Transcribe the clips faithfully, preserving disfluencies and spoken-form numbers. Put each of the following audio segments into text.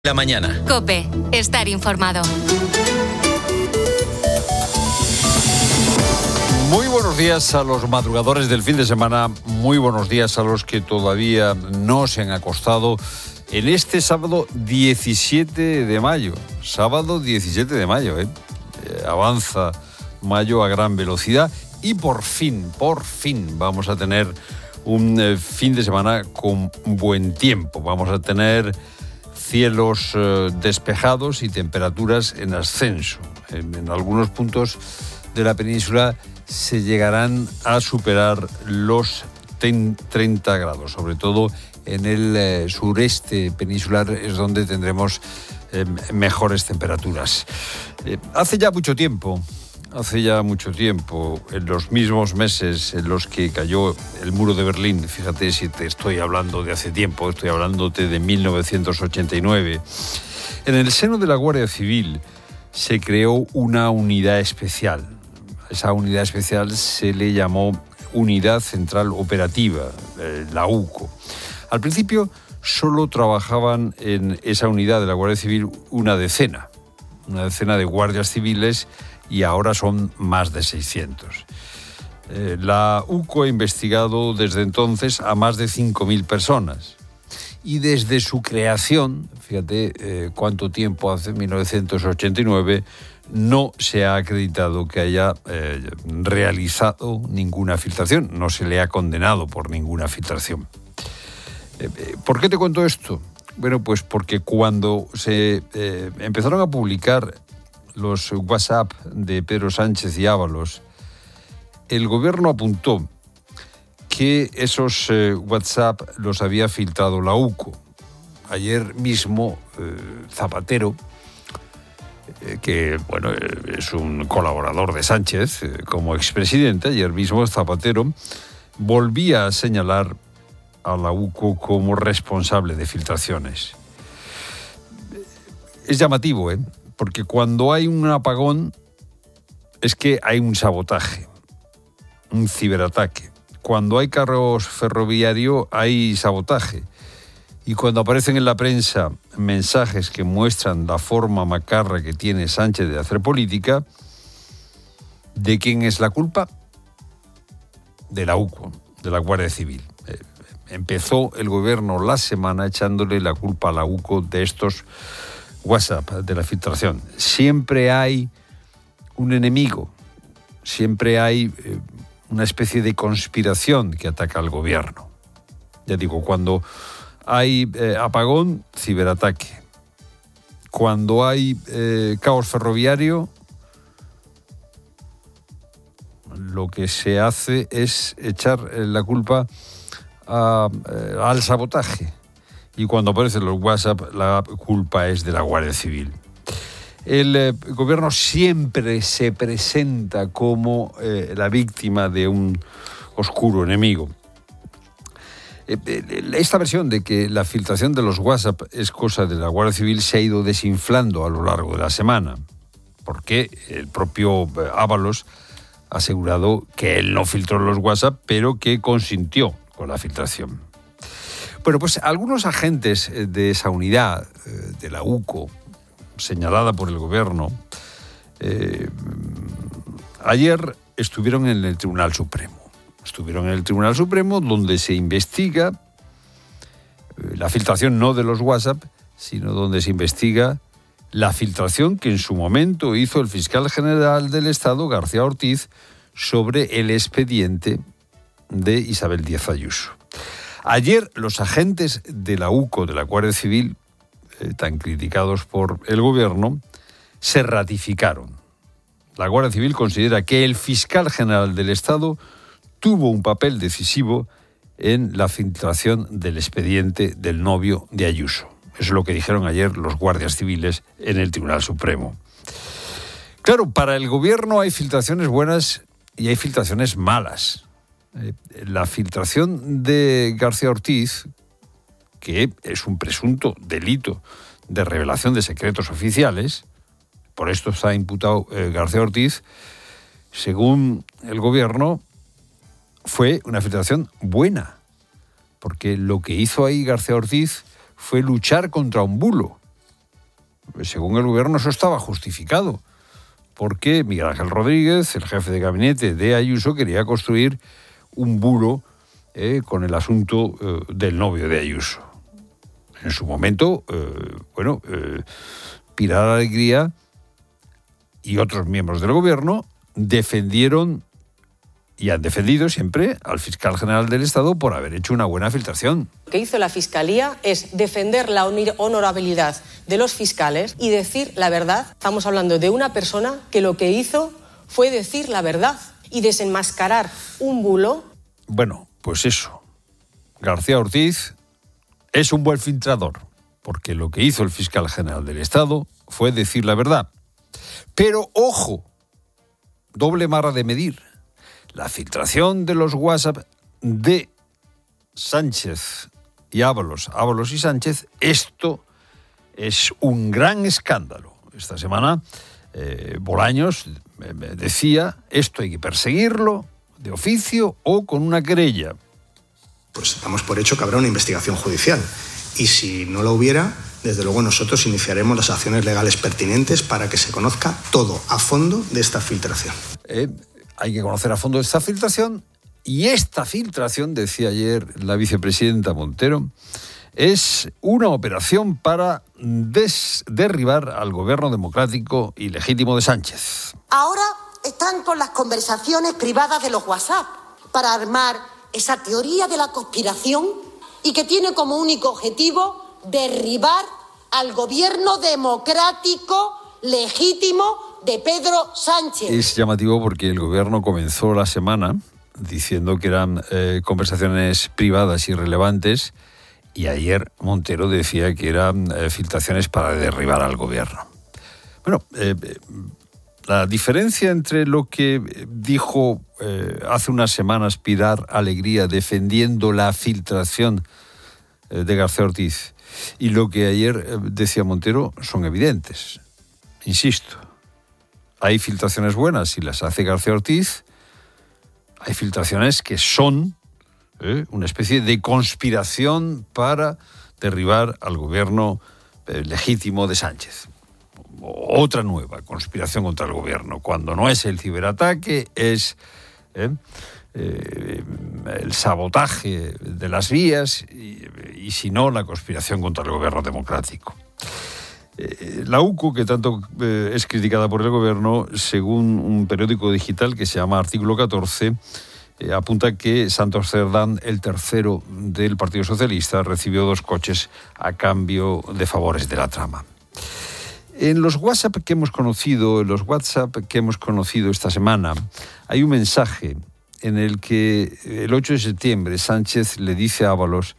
La mañana. COPE. Estar informado. Muy buenos días a los madrugadores del fin de semana. Muy buenos días a los que todavía no se han acostado en este sábado diecisiete de mayo. Sábado diecisiete de mayo, ¿eh? Eh, avanza mayo a gran velocidad y por fin, por fin vamos a tener un eh, fin de semana con buen tiempo. Vamos a tener cielos eh, despejados y temperaturas en ascenso. En, en algunos puntos de la península se llegarán a superar los treinta grados, sobre todo en el eh, sureste peninsular es donde tendremos eh, mejores temperaturas. Eh, hace ya mucho tiempo, hace ya mucho tiempo, en los mismos meses en los que cayó el muro de Berlín, fíjate si te estoy hablando de hace tiempo, estoy hablándote de mil novecientos ochenta y nueve, en el seno de la Guardia Civil se creó una unidad especial. Esa unidad especial se le llamó Unidad Central Operativa, eh, la U C O. Al principio solo trabajaban en esa unidad de la Guardia Civil una decena, una decena de guardias civiles, y ahora son más de seiscientos. Eh, la U C O ha investigado desde entonces a más de cinco mil personas. Y desde su creación, fíjate eh, cuánto tiempo hace, mil novecientos ochenta y nueve, no se ha acreditado que haya eh, realizado ninguna filtración. No se le ha condenado por ninguna filtración. Eh, ¿Por qué te cuento esto? Bueno, pues porque cuando se eh, empezaron a publicar los WhatsApp de Pedro Sánchez y Ábalos, el gobierno apuntó que esos eh, WhatsApp los había filtrado la U C O. Ayer mismo eh, Zapatero, eh, que bueno, eh, es un colaborador de Sánchez eh, como expresidente, ayer mismo Zapatero volvía a señalar a la U C O como responsable de filtraciones. Es llamativo, ¿eh? Porque cuando hay un apagón es que hay un sabotaje, un ciberataque. Cuando hay carros ferroviarios hay sabotaje. Y cuando aparecen en la prensa mensajes que muestran la forma macarra que tiene Sánchez de hacer política, ¿de quién es la culpa? De la U C O, de la Guardia Civil. Eh, empezó el gobierno la semana echándole la culpa a la U C O de estos WhatsApp, de la filtración. Siempre hay un enemigo, siempre hay eh, una especie de conspiración que ataca al gobierno. Ya digo, cuando hay eh, apagón, ciberataque. Cuando hay eh, caos ferroviario, lo que se hace es echar eh, la culpa a, eh, al sabotaje. Y cuando aparecen los WhatsApp, la culpa es de la Guardia Civil. El eh, gobierno siempre se presenta como eh, la víctima de un oscuro enemigo. Eh, eh, esta versión de que la filtración de los WhatsApp es cosa de la Guardia Civil se ha ido desinflando a lo largo de la semana, porque el propio eh, Ábalos ha asegurado que él no filtró los WhatsApp, pero que consintió con la filtración. Bueno, pues algunos agentes de esa unidad, eh, de la U C O, señalada por el gobierno, eh, ayer estuvieron en el Tribunal Supremo. Estuvieron en el Tribunal Supremo donde se investiga eh, la filtración no de los WhatsApp, sino donde se investiga la filtración que en su momento hizo el fiscal general del Estado, García Ortiz, sobre el expediente de Isabel Díaz Ayuso. Ayer los agentes de la U C O, de la Guardia Civil, eh, tan criticados por el gobierno, se ratificaron. La Guardia Civil considera que el fiscal general del Estado tuvo un papel decisivo en la filtración del expediente del novio de Ayuso. Eso es lo que dijeron ayer los guardias civiles en el Tribunal Supremo. Claro, para el gobierno hay filtraciones buenas y hay filtraciones malas. Eh, la filtración de García Ortiz, que es un presunto delito de revelación de secretos oficiales, por esto está imputado eh, García Ortiz, según el gobierno, fue una filtración buena, porque lo que hizo ahí García Ortiz fue luchar contra un bulo, según el gobierno, eso estaba justificado, porque Miguel Ángel Rodríguez, el jefe de gabinete de Ayuso, quería construir un bulo eh, con el asunto eh, del novio de Ayuso. En su momento, eh, bueno, eh, Pilar Alegría y otros miembros del gobierno defendieron y han defendido siempre al fiscal general del Estado por haber hecho una buena filtración. Lo que hizo la Fiscalía es defender la honorabilidad de los fiscales y decir la verdad. Estamos hablando de una persona que lo que hizo fue decir la verdad y desenmascarar un bulo. Bueno, pues eso. García Ortiz es un buen filtrador, porque lo que hizo el fiscal general del Estado fue decir la verdad. Pero, ojo, doble vara de medir. La filtración de los WhatsApp de Sánchez y Ábalos, Ábalos y Sánchez, esto es un gran escándalo. Esta semana eh, Bolaños eh, decía, esto hay que perseguirlo de oficio o con una querella. Pues damos por hecho que habrá una investigación judicial y si no la hubiera, desde luego nosotros iniciaremos las acciones legales pertinentes para que se conozca todo a fondo de esta filtración. Eh, hay que conocer a fondo esta filtración y esta filtración, decía ayer la vicepresidenta Montero, es una operación para des- derribar al gobierno democrático y legítimo de Sánchez. Ahora están con las conversaciones privadas de los WhatsApp para armar esa teoría de la conspiración y que tiene como único objetivo derribar al gobierno democrático legítimo de Pedro Sánchez. Es llamativo porque el gobierno comenzó la semana diciendo que eran eh, conversaciones privadas irrelevantes y ayer Montero decía que eran eh, filtraciones para derribar al gobierno. Bueno, eh, la diferencia entre lo que dijo eh, hace unas semanas Pilar Alegría defendiendo la filtración eh, de García Ortiz y lo que ayer eh, decía Montero son evidentes. Insisto, hay filtraciones buenas y las hace García Ortiz, hay filtraciones que son eh, una especie de conspiración para derribar al gobierno eh, legítimo de Sánchez. Otra nueva conspiración contra el gobierno. Cuando no es el ciberataque, es eh, eh, el sabotaje de las vías y, y si no, la conspiración contra el gobierno democrático. Eh, la U C O, que tanto eh, es criticada por el gobierno, según un periódico digital que se llama Artículo catorce, eh, apunta que Santos Cerdán, el tercero del Partido Socialista, recibió dos coches a cambio de favores de la trama. En los WhatsApp que hemos conocido, en los WhatsApp que hemos conocido esta semana, hay un mensaje en el que el ocho de septiembre Sánchez le dice a Ábalos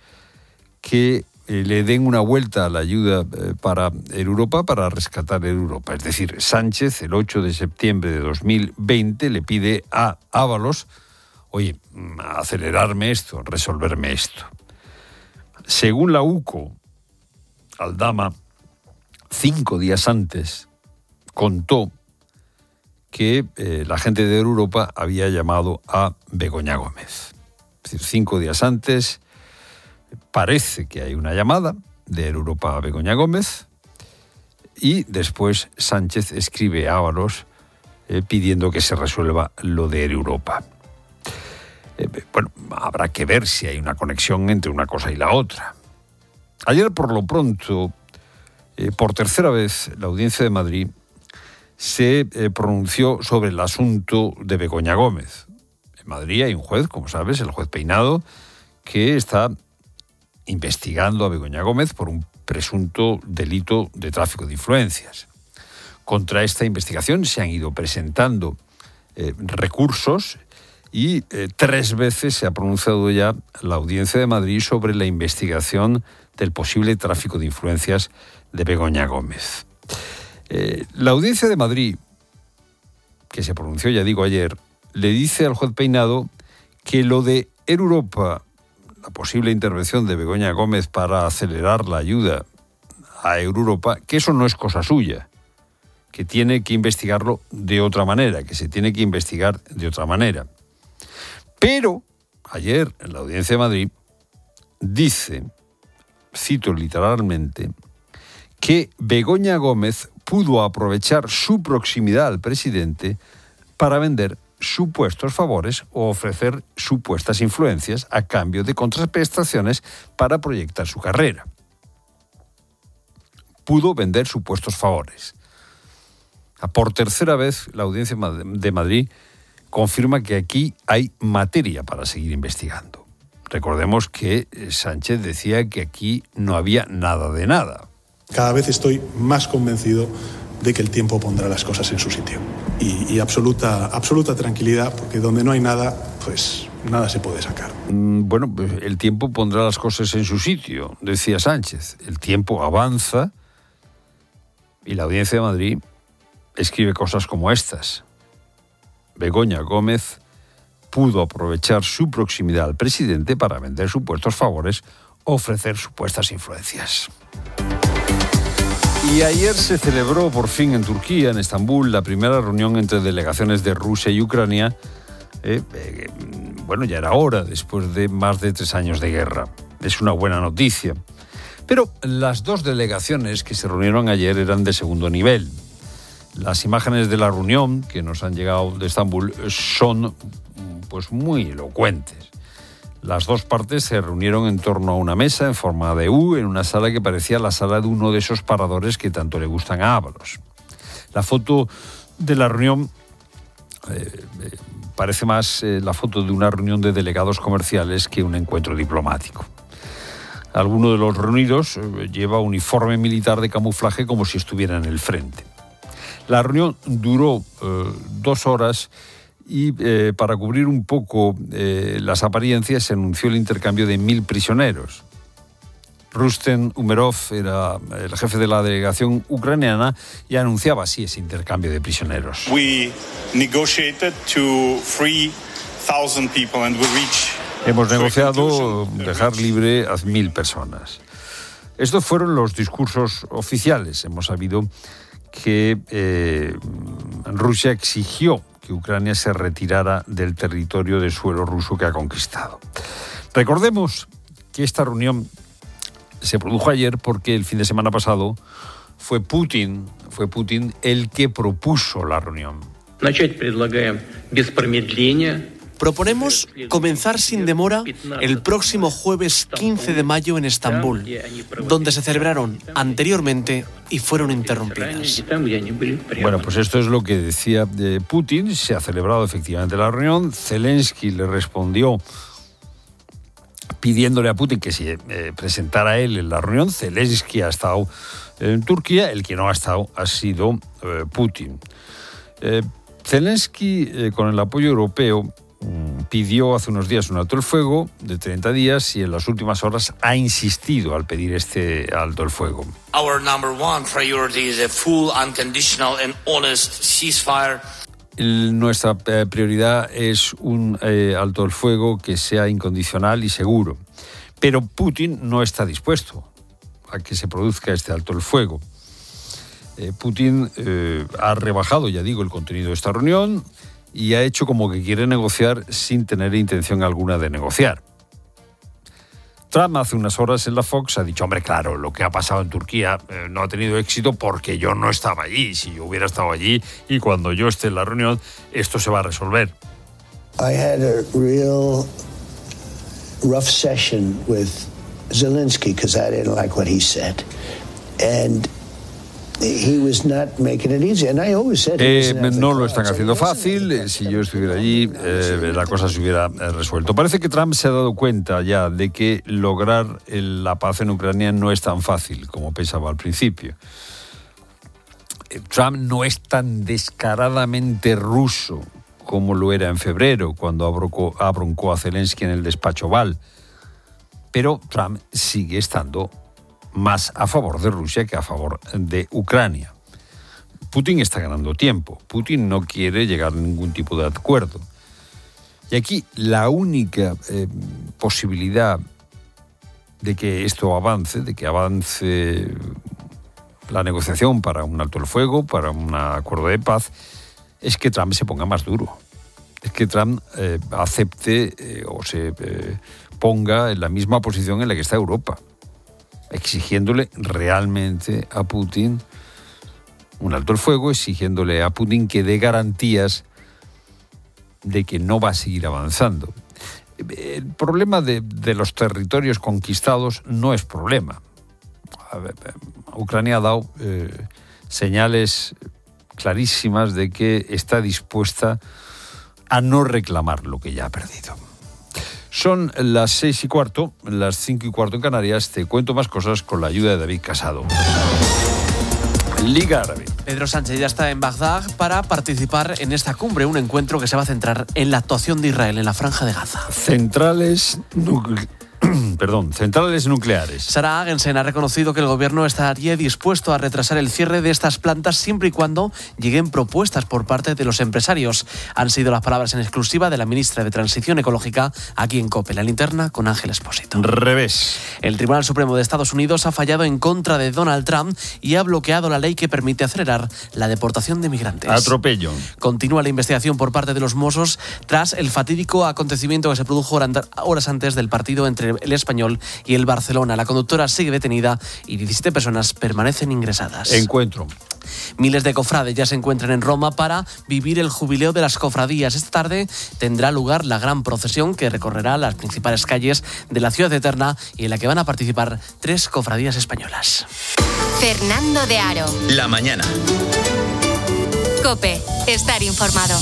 que eh, le den una vuelta a la ayuda eh, para Europa, para rescatar Europa. Es decir, Sánchez el ocho de septiembre de dos mil veinte le pide a Ábalos, oye, acelerarme esto, resolverme esto. Según la U C O, Aldama, cinco días antes, contó que eh, la gente de Europa había llamado a Begoña Gómez. Es decir, cinco días antes parece que hay una llamada de Europa a Begoña Gómez y después Sánchez escribe a Ábalos eh, pidiendo que se resuelva lo de Europa. Eh, bueno, habrá que ver si hay una conexión entre una cosa y la otra. Ayer, por lo pronto, Eh, por tercera vez, la Audiencia de Madrid se eh, pronunció sobre el asunto de Begoña Gómez. En Madrid hay un juez, como sabes, el juez Peinado, que está investigando a Begoña Gómez por un presunto delito de tráfico de influencias. Contra esta investigación se han ido presentando eh, recursos y eh, tres veces se ha pronunciado ya la Audiencia de Madrid sobre la investigación del posible tráfico de influencias de Begoña Gómez. Eh, la Audiencia de Madrid, que se pronunció, ya digo, ayer, le dice al juez Peinado que lo de Europa, la posible intervención de Begoña Gómez para acelerar la ayuda a Europa, que eso no es cosa suya, que tiene que investigarlo de otra manera, que se tiene que investigar de otra manera. Pero ayer, en la Audiencia de Madrid, dice, cito literalmente, que Begoña Gómez pudo aprovechar su proximidad al presidente para vender supuestos favores o ofrecer supuestas influencias a cambio de contraprestaciones para proyectar su carrera. Pudo vender supuestos favores. Por tercera vez, la Audiencia de Madrid confirma que aquí hay materia para seguir investigando. Recordemos que Sánchez decía que aquí no había nada de nada. Cada vez estoy más convencido de que el tiempo pondrá las cosas en su sitio. Y, y absoluta, absoluta tranquilidad, porque donde no hay nada, pues nada se puede sacar. Bueno, pues el tiempo pondrá las cosas en su sitio, decía Sánchez. El tiempo avanza y la Audiencia de Madrid escribe cosas como estas. Begoña Gómez pudo aprovechar su proximidad al presidente para vender supuestos favores o ofrecer supuestas influencias. Y ayer se celebró por fin en Turquía, en Estambul, la primera reunión entre delegaciones de Rusia y Ucrania. Eh, eh, bueno, ya era hora, después de más de tres años de guerra. Es una buena noticia. Pero las dos delegaciones que se reunieron ayer eran de segundo nivel. Las imágenes de la reunión que nos han llegado de Estambul son pues muy elocuentes. Las dos partes se reunieron en torno a una mesa en forma de U en una sala que parecía la sala de uno de esos paradores que tanto le gustan a Ábalos. La foto de la reunión eh, eh, parece más eh, la foto de una reunión de delegados comerciales que un encuentro diplomático. Alguno de los reunidos eh, lleva uniforme militar de camuflaje como si estuviera en el frente. La reunión duró eh, dos horas y eh, para cubrir un poco eh, las apariencias se anunció el intercambio de mil prisioneros. Rustem Umerov era el jefe de la delegación ucraniana y anunciaba así ese intercambio de prisioneros. We negotiated to free thousand people and we reach. Hemos negociado dejar libre a mil personas. Estos fueron los discursos oficiales. Hemos sabido que eh, Rusia exigió que Ucrania se retirara del territorio de suelo ruso que ha conquistado. Recordemos que esta reunión se produjo ayer porque el fin de semana pasado fue Putin, fue Putin el que propuso la reunión. Proponemos comenzar sin demora el próximo jueves quince de mayo en Estambul, donde se celebraron anteriormente y fueron interrumpidas. Bueno, pues esto es lo que decía Putin. Se ha celebrado efectivamente la reunión. Zelensky le respondió pidiéndole a Putin que se eh, presentara él en la reunión. Zelensky ha estado en Turquía, el que no ha estado ha sido eh, Putin. Eh, Zelensky, eh, con el apoyo europeo, pidió hace unos días un alto el fuego de treinta días y en las últimas horas ha insistido al pedir este alto el fuego. Our number one priority is a full, unconditional and honest ceasefire. El, nuestra eh, prioridad es un eh, alto el fuego que sea incondicional y seguro. Pero Putin no está dispuesto a que se produzca este alto el fuego. Eh, Putin eh, ha rebajado, ya digo, el contenido de esta reunión y ha hecho como que quiere negociar sin tener intención alguna de negociar. Trump hace unas horas en la Fox ha dicho, hombre, claro, lo que ha pasado en Turquía eh, no ha tenido éxito porque yo no estaba allí. Si yo hubiera estado allí y cuando yo esté en la reunión, esto se va a resolver. I had a real rough session with Zelensky because I didn't like what he said. And He was not making it easy. And I always said eh, no lo están haciendo fácil. Si yo estuviera allí, eh, la cosa se hubiera resuelto. Parece que Trump se ha dado cuenta ya de que lograr el, la paz en Ucrania no es tan fácil como pensaba al principio. Trump no es tan descaradamente ruso como lo era en febrero, cuando abroncó, abroncó a Zelensky en el despacho Oval. Pero Trump sigue estando más a favor de Rusia que a favor de Ucrania. Putin está ganando tiempo. Putin no quiere llegar a ningún tipo de acuerdo. Y aquí la única eh, posibilidad de que esto avance, de que avance la negociación para un alto el fuego, para un acuerdo de paz, es que Trump se ponga más duro. Es que Trump eh, acepte eh, o se eh, ponga en la misma posición en la que está Europa. exigiéndole realmente a Putin un alto el fuego, exigiéndole a Putin que dé garantías de que no va a seguir avanzando. El problema de, de los territorios conquistados no es problema. A ver, Ucrania ha dado eh, señales clarísimas de que está dispuesta a no reclamar lo que ya ha perdido. Son las seis y cuarto, las cinco y cuarto en Canarias. Te cuento más cosas con la ayuda de David Casado. Liga Árabe. Pedro Sánchez ya está en Bagdad para participar en esta cumbre, un encuentro que se va a centrar en la actuación de Israel en la Franja de Gaza. Centrales nucleares. Perdón, centrales nucleares. Sarah Hagensen ha reconocido que el gobierno estaría dispuesto a retrasar el cierre de estas plantas siempre y cuando lleguen propuestas por parte de los empresarios. Han sido las palabras en exclusiva de la ministra de Transición Ecológica aquí en COPE, la linterna con Ángel Expósito. Revés. El Tribunal Supremo de Estados Unidos ha fallado en contra de Donald Trump y ha bloqueado la ley que permite acelerar la deportación de migrantes. Atropello. Continúa la investigación por parte de los Mossos tras el fatídico acontecimiento que se produjo horas antes del partido entre el Español y el Barcelona. La conductora sigue detenida y diecisiete personas permanecen ingresadas. Encuentro. Miles de cofrades ya se encuentran en Roma para vivir el jubileo de las cofradías. Esta tarde tendrá lugar la gran procesión que recorrerá las principales calles de la ciudad eterna y en la que van a participar tres cofradías españolas. Fernando de Aro. La mañana. COPE. Estar informado.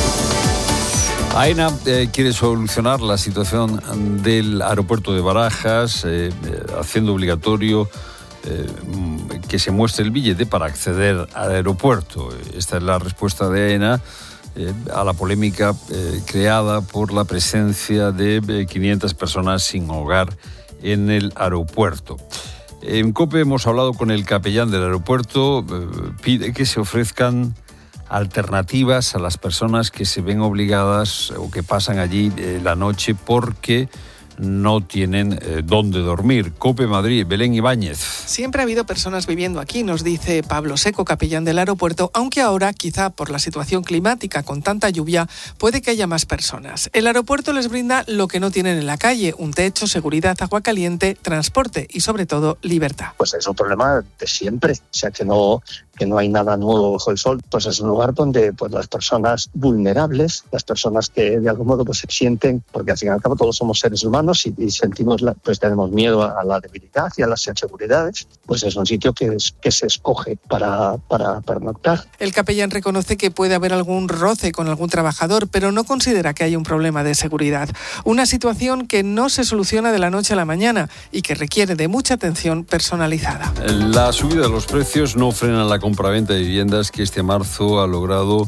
AENA eh, quiere solucionar la situación del aeropuerto de Barajas, eh, haciendo obligatorio eh, que se muestre el billete para acceder al aeropuerto. Esta es la respuesta de AENA eh, a la polémica eh, creada por la presencia de eh, quinientas personas sin hogar en el aeropuerto. En COPE hemos hablado con el capellán del aeropuerto, eh, pide que se ofrezcan alternativas a las personas que se ven obligadas o que pasan allí eh, la noche porque no tienen eh, dónde dormir. COPE Madrid, Belén Ibáñez. Siempre ha habido personas viviendo aquí, nos dice Pablo Seco, capellán del aeropuerto, aunque ahora, quizá por la situación climática con tanta lluvia, puede que haya más personas. El aeropuerto les brinda lo que no tienen en la calle: un techo, seguridad, agua caliente, transporte y, sobre todo, libertad. Pues es un problema de siempre, o sea que no... que no hay nada nuevo bajo el sol, pues es un lugar donde pues las personas vulnerables, las personas que de algún modo pues se sienten, porque al fin y al cabo todos somos seres humanos y, y sentimos, la, pues tenemos miedo a, a la debilidad y a las inseguridades, pues es un sitio que, es, que se escoge para, para pernoctar. El capellán reconoce que puede haber algún roce con algún trabajador, pero no considera que haya un problema de seguridad. Una situación que no se soluciona de la noche a la mañana y que requiere de mucha atención personalizada. La subida de los precios no frena la compraventa de viviendas, que este marzo ha logrado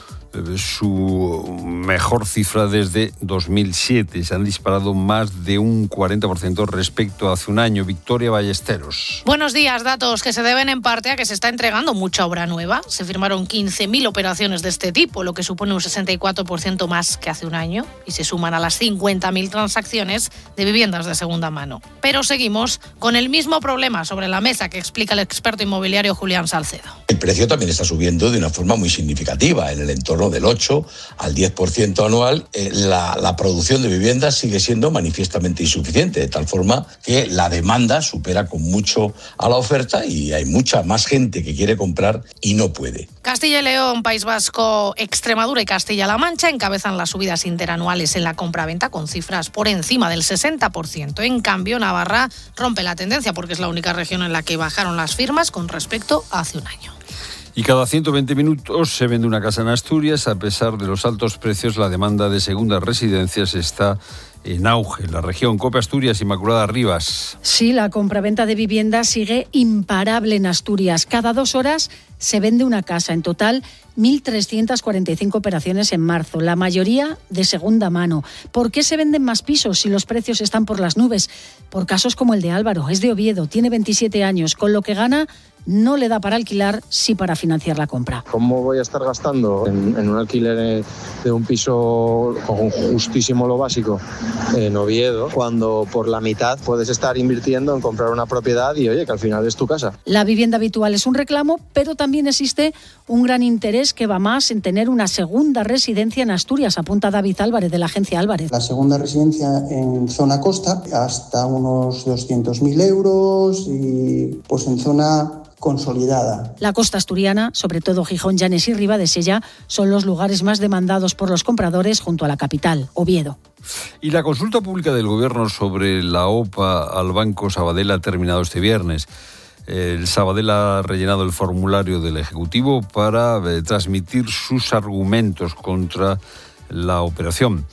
su mejor cifra desde dos mil siete. Se han disparado más de un cuarenta por ciento respecto a hace un año. Victoria Ballesteros. Buenos días. Datos que se deben en parte a que se está entregando mucha obra nueva. Se firmaron quince mil operaciones de este tipo, lo que supone un sesenta y cuatro por ciento más que hace un año, y se suman a las cincuenta mil transacciones de viviendas de segunda mano. Pero seguimos con el mismo problema sobre la mesa que explica el experto inmobiliario Julián Salcedo. El precio también está subiendo de una forma muy significativa, en el entorno del ocho al diez por ciento anual. Eh, la, la producción de viviendas sigue siendo manifiestamente insuficiente, de tal forma que la demanda supera con mucho a la oferta y hay mucha más gente que quiere comprar y no puede. Castilla y León, País Vasco, Extremadura y Castilla-La Mancha encabezan las subidas interanuales en la compraventa con cifras por encima del sesenta por ciento. En cambio, Navarra rompe la tendencia porque es la única región en la que bajaron las firmas con respecto a hace un año. Y cada ciento veinte minutos se vende una casa en Asturias. A pesar de los altos precios, la demanda de segundas residencias está en auge. La región. COPE Asturias, Inmaculada Rivas. Sí, la compraventa de viviendas sigue imparable en Asturias. Cada dos horas se vende una casa. En total, mil trescientas cuarenta y cinco operaciones en marzo, la mayoría de segunda mano. ¿Por qué se venden más pisos si los precios están por las nubes? Por casos como el de Álvaro, es de Oviedo, tiene veintisiete años, con lo que gana no le da para alquilar, sí para financiar la compra. ¿Cómo voy a estar gastando en, en un alquiler de un piso con justísimo lo básico en Oviedo, cuando por la mitad puedes estar invirtiendo en comprar una propiedad y oye, que al final es tu casa? La vivienda habitual es un reclamo, pero también existe un gran interés que va más en tener una segunda residencia en Asturias, apunta David Álvarez de la agencia Álvarez. La segunda residencia en zona costa hasta unos doscientos mil euros y pues en zona consolidada. La costa asturiana, sobre todo Gijón, Llanes y Ribadesella, son los lugares más demandados por los compradores junto a la capital, Oviedo. Y la consulta pública del Gobierno sobre la O P A al Banco Sabadell ha terminado este viernes. El Sabadell ha rellenado el formulario del Ejecutivo para eh, transmitir sus argumentos contra la operación.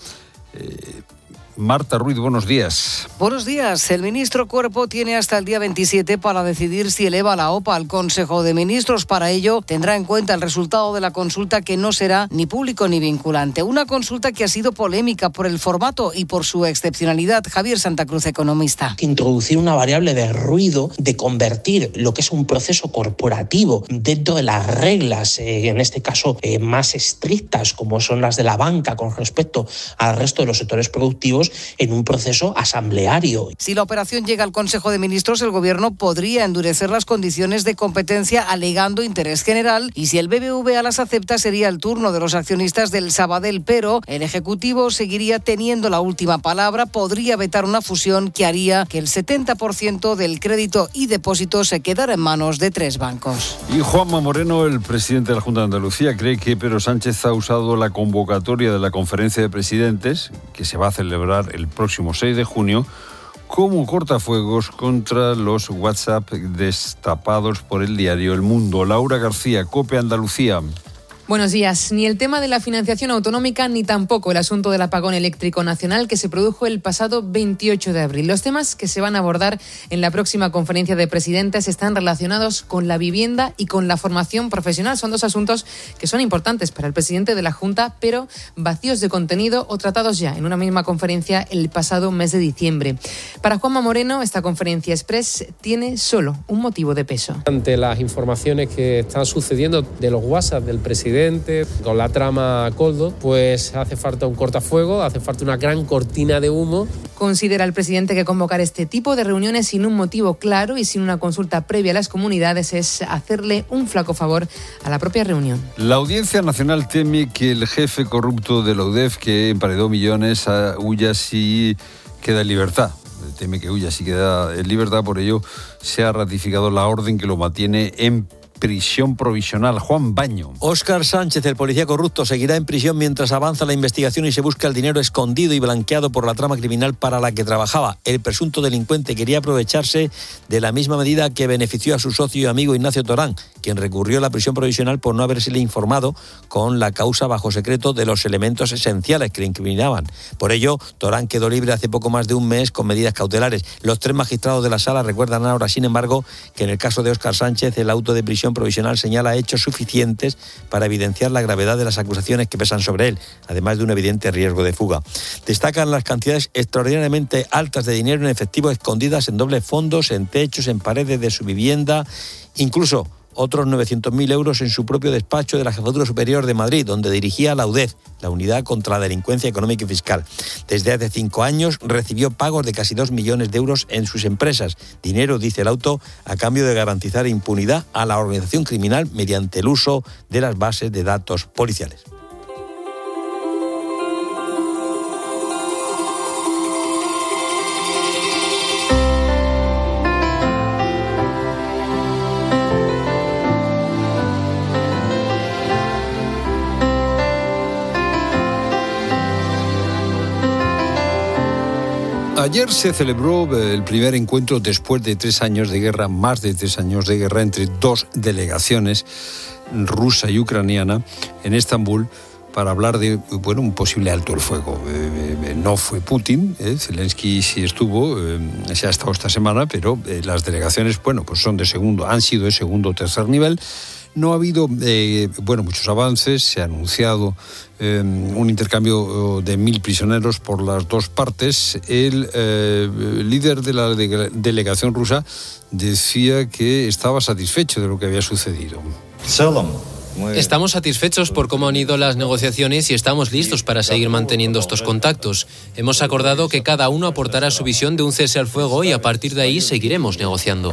Eh, Marta Ruiz, buenos días. Buenos días. El ministro Cuerpo tiene hasta el día veintisiete para decidir si eleva la O P A al Consejo de Ministros. Para ello, tendrá en cuenta el resultado de la consulta, que no será ni público ni vinculante. Una consulta que ha sido polémica por el formato y por su excepcionalidad. Javier Santacruz, economista. Introducir una variable de ruido, de convertir lo que es un proceso corporativo dentro de las reglas, eh, en este caso eh, más estrictas, como son las de la banca con respecto al resto de los sectores productivos, en un proceso asambleario. Si la operación llega al Consejo de Ministros, el Gobierno podría endurecer las condiciones de competencia alegando interés general, y si el B B V A las acepta, sería el turno de los accionistas del Sabadell, pero el Ejecutivo seguiría teniendo la última palabra. Podría vetar una fusión que haría que el setenta por ciento del crédito y depósito se quedara en manos de tres bancos. Y Juanma Moreno, el presidente de la Junta de Andalucía, cree que Pedro Sánchez ha usado la convocatoria de la conferencia de presidentes, que se va a celebrar el próximo seis de junio, como cortafuegos contra los WhatsApp destapados por el diario El Mundo. Laura García, COPE Andalucía. Buenos días. Ni el tema de la financiación autonómica ni tampoco el asunto del apagón eléctrico nacional que se produjo el pasado veintiocho de abril. Los temas que se van a abordar en la próxima conferencia de presidentes están relacionados con la vivienda y con la formación profesional. Son dos asuntos que son importantes para el presidente de la Junta, pero vacíos de contenido o tratados ya en una misma conferencia el pasado mes de diciembre. Para Juanma Moreno, esta conferencia express tiene solo un motivo de peso. Ante las informaciones que están sucediendo de los WhatsApp del presidente, con la trama Coldo, pues hace falta un cortafuego, hace falta una gran cortina de humo. Considera el presidente que convocar este tipo de reuniones sin un motivo claro y sin una consulta previa a las comunidades es hacerle un flaco favor a la propia reunión. La Audiencia Nacional teme que el jefe corrupto de la U D E F, que emparedó millones, huya si queda en libertad. Teme que huya si queda en libertad, por ello se ha ratificado la orden que lo mantiene en prisión provisional. Juan Baño. Óscar Sánchez, el policía corrupto, seguirá en prisión mientras avanza la investigación y se busca el dinero escondido y blanqueado por la trama criminal para la que trabajaba. El presunto delincuente quería aprovecharse de la misma medida que benefició a su socio y amigo Ignacio Torán, quien recurrió a la prisión provisional por no habérsele informado con la causa bajo secreto de los elementos esenciales que le incriminaban. Por ello, Torán quedó libre hace poco más de un mes con medidas cautelares. Los tres magistrados de la sala recuerdan ahora, sin embargo, que en el caso de Óscar Sánchez, el auto de prisión provisional señala hechos suficientes para evidenciar la gravedad de las acusaciones que pesan sobre él, además de un evidente riesgo de fuga. Destacan las cantidades extraordinariamente altas de dinero en efectivo escondidas en dobles fondos, en techos, en paredes de su vivienda, incluso otros novecientos mil euros en su propio despacho de la Jefatura Superior de Madrid, donde dirigía la U D E F, la Unidad contra la Delincuencia Económica y Fiscal. Desde hace cinco años recibió pagos de casi dos millones de euros en sus empresas. Dinero, dice el auto, a cambio de garantizar impunidad a la organización criminal mediante el uso de las bases de datos policiales. Ayer se celebró el primer encuentro después de tres años de guerra, más de tres años de guerra, entre dos delegaciones, rusa y ucraniana, en Estambul, para hablar de bueno, un posible alto el fuego. Eh, eh, no fue Putin, eh, Zelensky sí estuvo, eh, se ha estado esta semana, pero eh, las delegaciones bueno, pues son de segundo, han sido de segundo o tercer nivel. no ha habido, eh, bueno, muchos avances. Se ha anunciado eh, un intercambio de mil prisioneros por las dos partes. El eh, líder de la de- delegación rusa decía que estaba satisfecho de lo que había sucedido. Estamos satisfechos por cómo han ido las negociaciones y estamos listos para seguir manteniendo estos contactos. Hemos acordado que cada uno aportará su visión de un cese al fuego y a partir de ahí seguiremos negociando.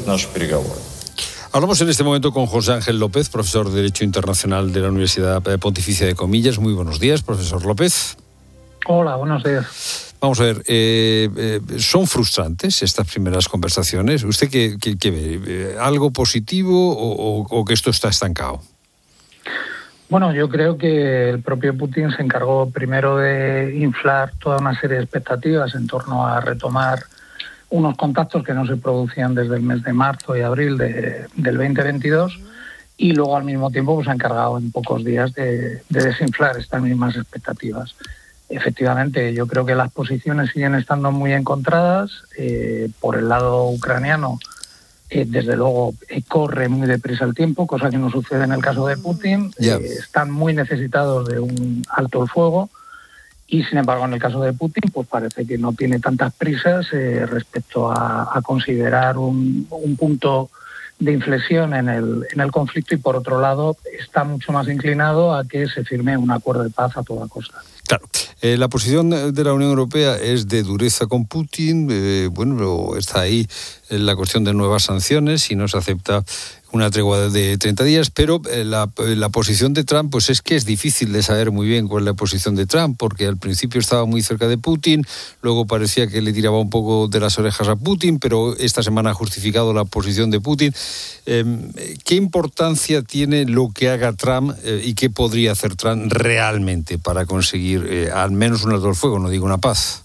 Hablamos en este momento con José Ángel López, profesor de Derecho Internacional de la Universidad Pontificia de Comillas. Muy buenos días, profesor López. Hola, buenos días. Vamos a ver, eh, eh, ¿son frustrantes estas primeras conversaciones? ¿Usted qué, qué, qué ve? ¿Algo positivo o, o, o que esto está estancado? Bueno, yo creo que el propio Putin se encargó primero de inflar toda una serie de expectativas en torno a retomar unos contactos que no se producían desde el mes de marzo y abril de, del veinte veintidós, y luego al mismo tiempo pues, se ha encargado en pocos días de, de desinflar estas mismas expectativas. Efectivamente, yo creo que las posiciones siguen estando muy encontradas. Eh, por el lado ucraniano, eh, desde luego, eh, corre muy deprisa el tiempo, cosa que no sucede en el caso de Putin. Yeah. Eh, están muy necesitados de un alto el fuego y, sin embargo, en el caso de Putin, pues parece que no tiene tantas prisas eh, respecto a, a considerar un, un punto de inflexión en el, en el conflicto, y, por otro lado, está mucho más inclinado a que se firme un acuerdo de paz a toda costa. Claro, eh, la posición de la Unión Europea es de dureza con Putin. Eh, bueno, está ahí la cuestión de nuevas sanciones si no se acepta una tregua de treinta días, pero eh, la, la posición de Trump, pues es que es difícil de saber muy bien cuál es la posición de Trump, porque al principio estaba muy cerca de Putin, luego parecía que le tiraba un poco de las orejas a Putin, pero esta semana ha justificado la posición de Putin. Eh, ¿Qué importancia tiene lo que haga Trump eh, y qué podría hacer Trump realmente para conseguir eh, al menos un alto el fuego, no digo una paz?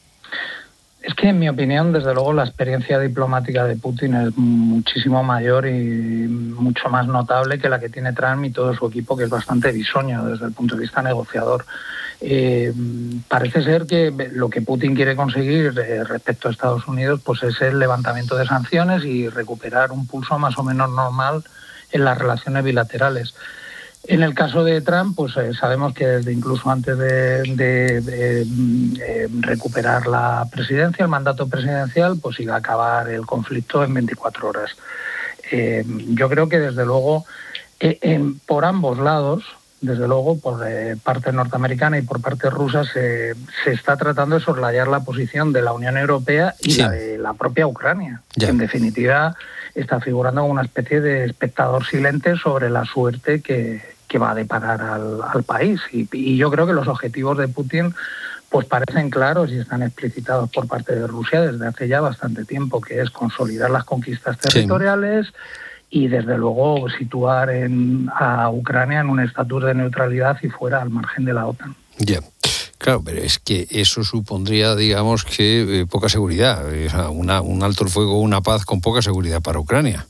Es que, en mi opinión, desde luego, la experiencia diplomática de Putin es muchísimo mayor y mucho más notable que la que tiene Trump y todo su equipo, que es bastante bisoño desde el punto de vista negociador. Eh, parece ser que lo que Putin quiere conseguir eh, respecto a Estados Unidos pues es el levantamiento de sanciones y recuperar un pulso más o menos normal en las relaciones bilaterales. En el caso de Trump, pues eh, sabemos que desde incluso antes de, de, de eh, recuperar la presidencia, el mandato presidencial, pues iba a acabar el conflicto en veinticuatro horas. Eh, yo creo que desde luego, eh, en, por ambos lados, desde luego, por eh, parte norteamericana y por parte rusa, se, se está tratando de soslayar la posición de la Unión Europea y sí. la de la propia Ucrania, yeah. que en definitiva está figurando como una especie de espectador silente sobre la suerte que, que va a deparar al, al país. Y, y yo creo que los objetivos de Putin pues parecen claros y están explicitados por parte de Rusia desde hace ya bastante tiempo, que es consolidar las conquistas territoriales sí. y, desde luego, situar en, a Ucrania en un estatus de neutralidad y fuera al margen de la OTAN. Ya. Yeah. Claro, pero es que eso supondría, digamos, que eh, poca seguridad, eh, una, un alto el fuego, una paz con poca seguridad para Ucrania.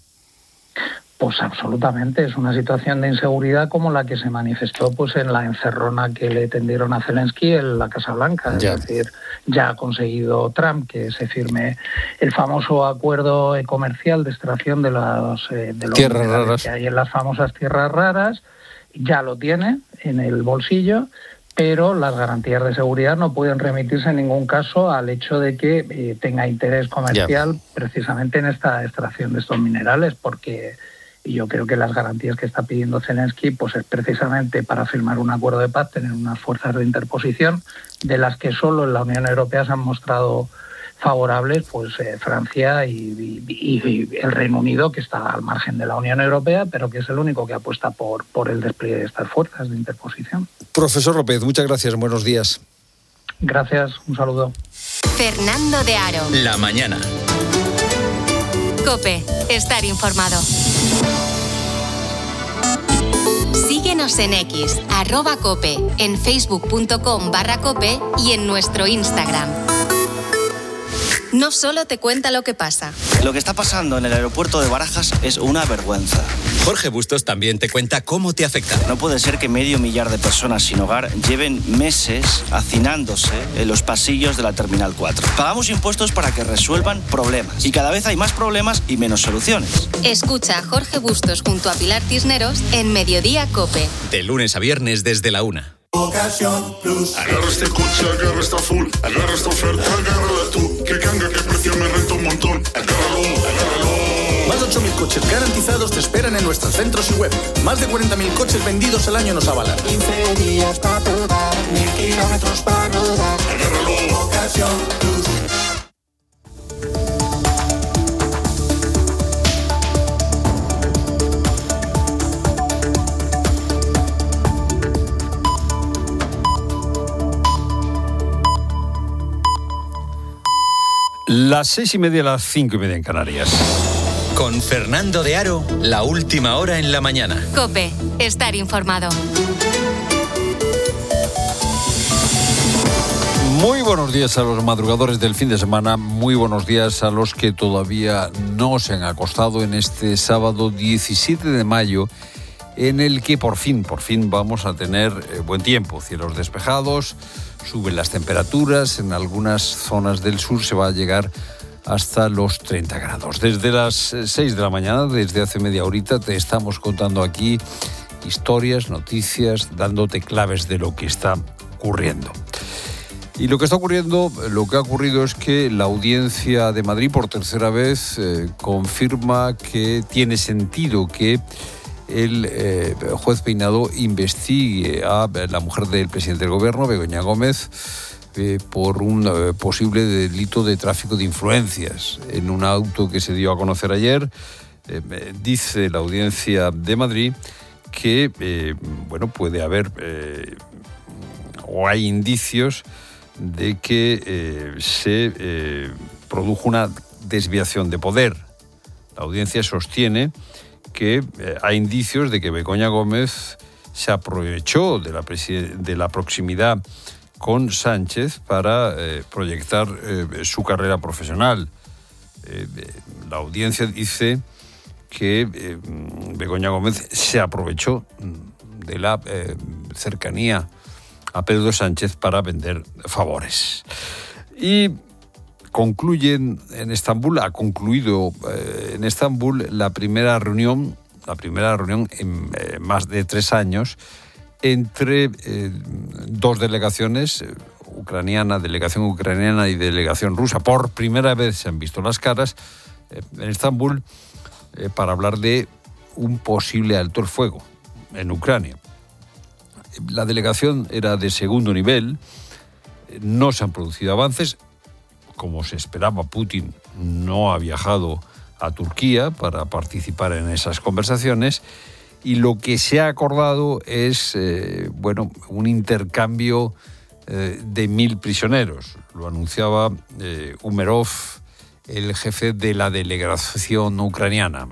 Pues absolutamente, es una situación de inseguridad como la que se manifestó pues en la encerrona que le tendieron a Zelensky en la Casa Blanca. Ya. Es decir, ya ha conseguido Trump que se firme el famoso acuerdo comercial de extracción de, las, eh, de los tierras raras que hay en las famosas tierras raras, ya lo tiene en el bolsillo, pero las garantías de seguridad no pueden remitirse en ningún caso al hecho de que eh, tenga interés comercial yeah. precisamente en esta extracción de estos minerales, porque yo creo que las garantías que está pidiendo Zelensky pues es precisamente para firmar un acuerdo de paz, tener unas fuerzas de interposición de las que solo en la Unión Europea se han mostrado favorables pues eh, Francia y, y, y el Reino Unido, que está al margen de la Unión Europea, pero que es el único que apuesta por, por el despliegue de estas fuerzas de interposición. Profesor López, muchas gracias, buenos días. Gracias, un saludo. Fernando de Aro. La mañana. COPE, estar informado. Síguenos en X, arroba COPE, en facebook.com barra COPE y en nuestro Instagram. No solo te cuenta lo que pasa, Lo que está pasando en el aeropuerto de Barajas es una vergüenza. Jorge Bustos también te cuenta cómo te afecta. No puede ser que medio millar de personas sin hogar lleven meses hacinándose en los pasillos de la Terminal cuatro. Pagamos impuestos para que resuelvan problemas. Y cada vez hay más problemas y menos soluciones. Escucha a Jorge Bustos junto a Pilar Cisneros en Mediodía COPE. De lunes a viernes desde la una. Ocasión Plus. Agarra este coche, agarra esta full, agarra esta oferta, agárrala tú. Que canga, que precio me renta un montón. Agárralo, agárralo. Más de ocho mil coches garantizados te esperan en nuestros centros y web. Más de cuarenta mil coches vendidos al año nos avalan. quince días para probar, mil kilómetros para rodar. Agárralo. Ocasión Plus. Las seis y media, las cinco y media en Canarias. Con Fernando de Aro, la última hora en la mañana. COPE, estar informado. Muy buenos días a los madrugadores del fin de semana, muy buenos días a los que todavía no se han acostado en este sábado diecisiete de mayo, en el que por fin, por fin vamos a tener eh, buen tiempo, cielos despejados, suben las temperaturas, en algunas zonas del sur se va a llegar hasta los treinta grados. Desde las seis de la mañana, desde hace media horita, te estamos contando aquí historias, noticias, dándote claves de lo que está ocurriendo. Y lo que está ocurriendo, lo que ha ocurrido es que la Audiencia de Madrid, por tercera vez, eh, confirma que tiene sentido que el eh, juez Peinado investigue a la mujer del presidente del gobierno, Begoña Gómez, eh, por un eh, posible delito de tráfico de influencias. En un auto que se dio a conocer ayer, eh, dice la Audiencia de Madrid que eh, bueno, puede haber eh, o hay indicios de que eh, se eh, produjo una desviación de poder. La audiencia sostiene que eh, hay indicios de que Begoña Gómez se aprovechó de la, de la proximidad con Sánchez para eh, proyectar eh, su carrera profesional. Eh, la audiencia dice que eh, Begoña Gómez se aprovechó de la eh, cercanía a Pedro Sánchez para vender favores. Y concluyen en Estambul, ha concluido eh, en Estambul la primera reunión, la primera reunión en eh, más de tres años entre eh, dos delegaciones, eh, ucraniana, delegación ucraniana y delegación rusa. Por primera vez se han visto las caras eh, en Estambul eh, para hablar de un posible alto el fuego en Ucrania. La delegación era de segundo nivel, no se han producido avances. Como se esperaba, Putin no ha viajado a Turquía para participar en esas conversaciones y lo que se ha acordado es eh, bueno, un intercambio eh, de mil prisioneros. Lo anunciaba eh, Umerov, el jefe de la delegación ucraniana.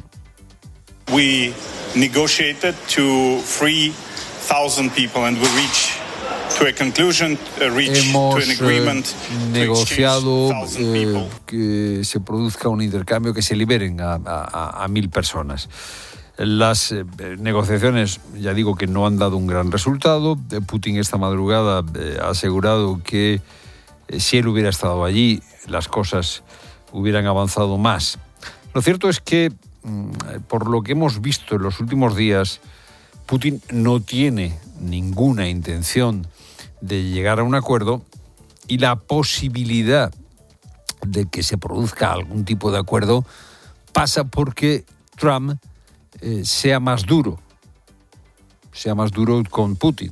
We negotiated to free thousand people and we reach to a conclusion, uh, reach Hemos to an agreement eh, negociado eh, que se produzca un intercambio, que se liberen a, a, a mil personas. Las eh, negociaciones, ya digo que no han dado un gran resultado. Putin esta madrugada eh, ha asegurado que eh, si él hubiera estado allí, las cosas hubieran avanzado más. Lo cierto es que, mm, por lo que hemos visto en los últimos días, Putin no tiene ninguna intención de llegar a un acuerdo y la posibilidad de que se produzca algún tipo de acuerdo pasa porque Trump eh, sea más duro, sea más duro con Putin.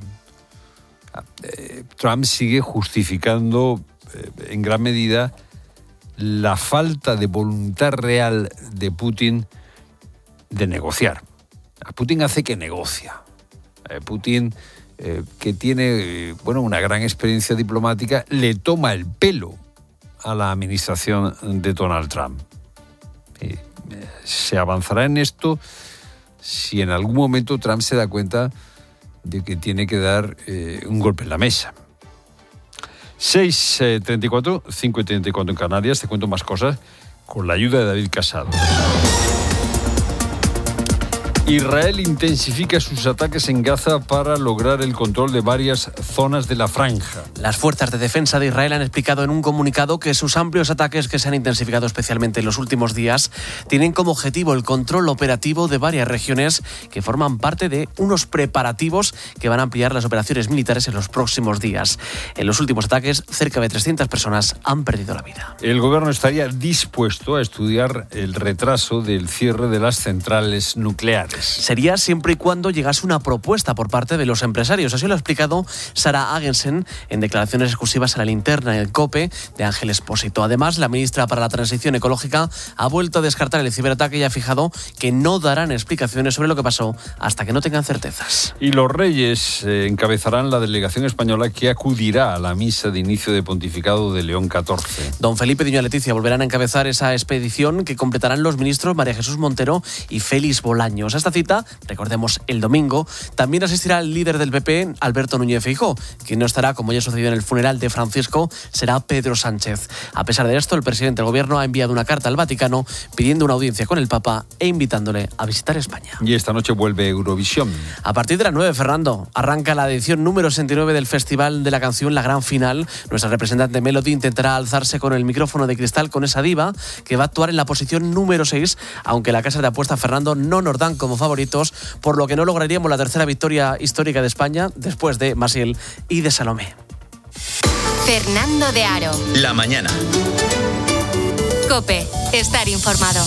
Eh, Trump sigue justificando eh, en gran medida la falta de voluntad real de Putin de negociar. A Putin hace que negocia. Eh, Putin, eh, que tiene eh, bueno, una gran experiencia diplomática, le toma el pelo a la administración de Donald Trump. Eh, eh, se avanzará en esto si en algún momento Trump se da cuenta de que tiene que dar eh, un golpe en la mesa. seis treinta y cuatro, cinco treinta y cuatro en Canarias, te cuento más cosas. con la ayuda de David Casado. Israel intensifica sus ataques en Gaza para lograr el control de varias zonas de la franja. Las fuerzas de defensa de Israel han explicado en un comunicado que sus amplios ataques, que se han intensificado especialmente en los últimos días, tienen como objetivo el control operativo de varias regiones que forman parte de unos preparativos que van a ampliar las operaciones militares en los próximos días. En los últimos ataques, cerca de trescientas personas han perdido la vida. El gobierno estaría dispuesto a estudiar el retraso del cierre de las centrales nucleares. Sería siempre y cuando llegase una propuesta por parte de los empresarios. Así lo ha explicado Sara Agensen en declaraciones exclusivas a la linterna en el COPE de Ángel Expósito. Además, la ministra para la Transición Ecológica ha vuelto a descartar el ciberataque y ha fijado que no darán explicaciones sobre lo que pasó hasta que no tengan certezas. Y los reyes eh, encabezarán la delegación española que acudirá a la misa de inicio de pontificado de León catorce. Don Felipe y doña Leticia volverán a encabezar esa expedición que completarán los ministros María Jesús Montero y Félix Bolaños. Esta cita, recordemos, el domingo, también asistirá el líder del P P, Alberto Núñez Feijóo. Quien no estará, como ya sucedió en el funeral de Francisco, será Pedro Sánchez. A pesar de esto, el presidente del gobierno ha enviado una carta al Vaticano pidiendo una audiencia con el Papa e invitándole a visitar España. Y esta noche vuelve Eurovisión. A partir de las nueve, Fernando, arranca la edición número sesenta y nueve del Festival de la Canción, la gran final. Nuestra representante Melody intentará alzarse con el micrófono de cristal con esa diva que va a actuar en la posición número seis, aunque la casa de apuesta, Fernando, no nos dan como favoritos, por lo que no lograríamos la tercera victoria histórica de España después de Maciel y de Salomé. Fernando de Aro. La mañana. COPE. Estar informado.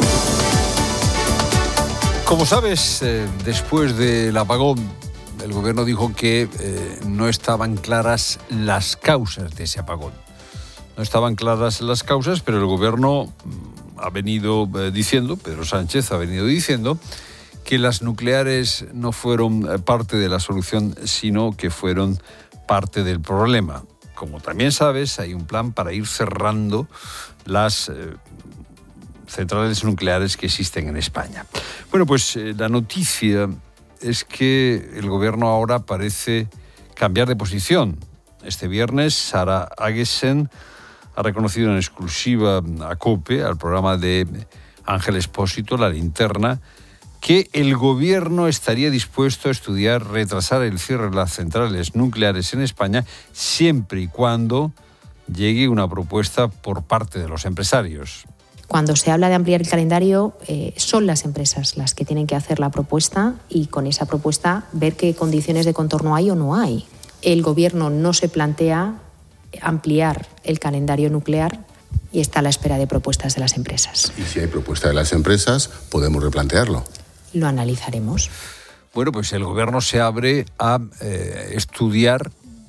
Como sabes, eh, después del apagón, el gobierno dijo que eh, no estaban claras las causas de ese apagón. No estaban claras las causas, pero el gobierno ha venido eh, diciendo, Pedro Sánchez ha venido diciendo, que las nucleares no fueron parte de la solución, sino que fueron parte del problema. Como también sabes, hay un plan para ir cerrando las eh, centrales nucleares que existen en España. Bueno, pues eh, la noticia es que el gobierno ahora parece cambiar de posición. Este viernes, Sara Agensen ha reconocido en exclusiva a COPE, al programa de Ángel Expósito, La Linterna, que el gobierno estaría dispuesto a estudiar retrasar el cierre de las centrales nucleares en España siempre y cuando llegue una propuesta por parte de los empresarios. Cuando se habla de ampliar el calendario, eh, son las empresas las que tienen que hacer la propuesta y con esa propuesta ver qué condiciones de contorno hay o no hay. El gobierno no se plantea ampliar el calendario nuclear y está a la espera de propuestas de las empresas. Y si hay propuesta de las empresas, podemos replantearlo. Lo analizaremos. Bueno, pues el gobierno se abre a eh, estudiar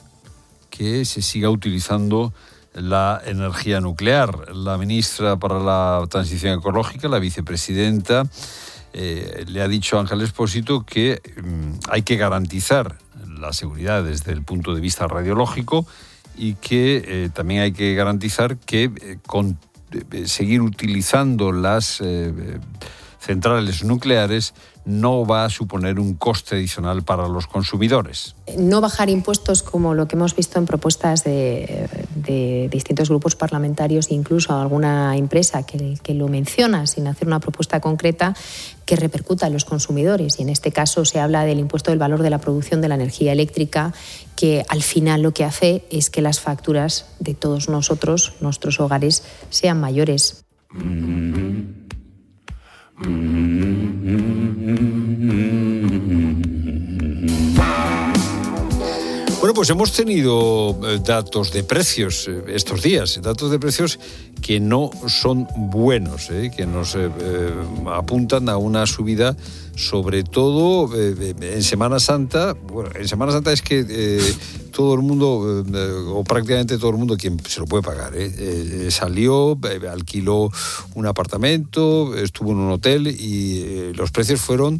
que se siga utilizando la energía nuclear. La ministra para la Transición Ecológica, la vicepresidenta, eh, le ha dicho a Ángel Expósito que mm, hay que garantizar la seguridad desde el punto de vista radiológico y que eh, también hay que garantizar que eh, con, eh, seguir utilizando las eh, centrales nucleares no va a suponer un coste adicional para los consumidores. No bajar impuestos como lo que hemos visto en propuestas de, de distintos grupos parlamentarios, incluso alguna empresa que, que lo menciona sin hacer una propuesta concreta que repercuta en los consumidores. Y en este caso se habla del impuesto del valor de la producción de la energía eléctrica, que al final lo que hace es que las facturas de todos nosotros, nuestros hogares, sean mayores. Bueno, pues hemos tenido datos de precios estos días, datos de precios que no son buenos, ¿eh? que nos eh, apuntan a una subida, sobre todo eh, en Semana Santa. Bueno, en Semana Santa es que eh, todo el mundo, eh, o prácticamente todo el mundo, quien se lo puede pagar, ¿eh? Eh, salió, eh, alquiló un apartamento, estuvo en un hotel y eh, los precios fueron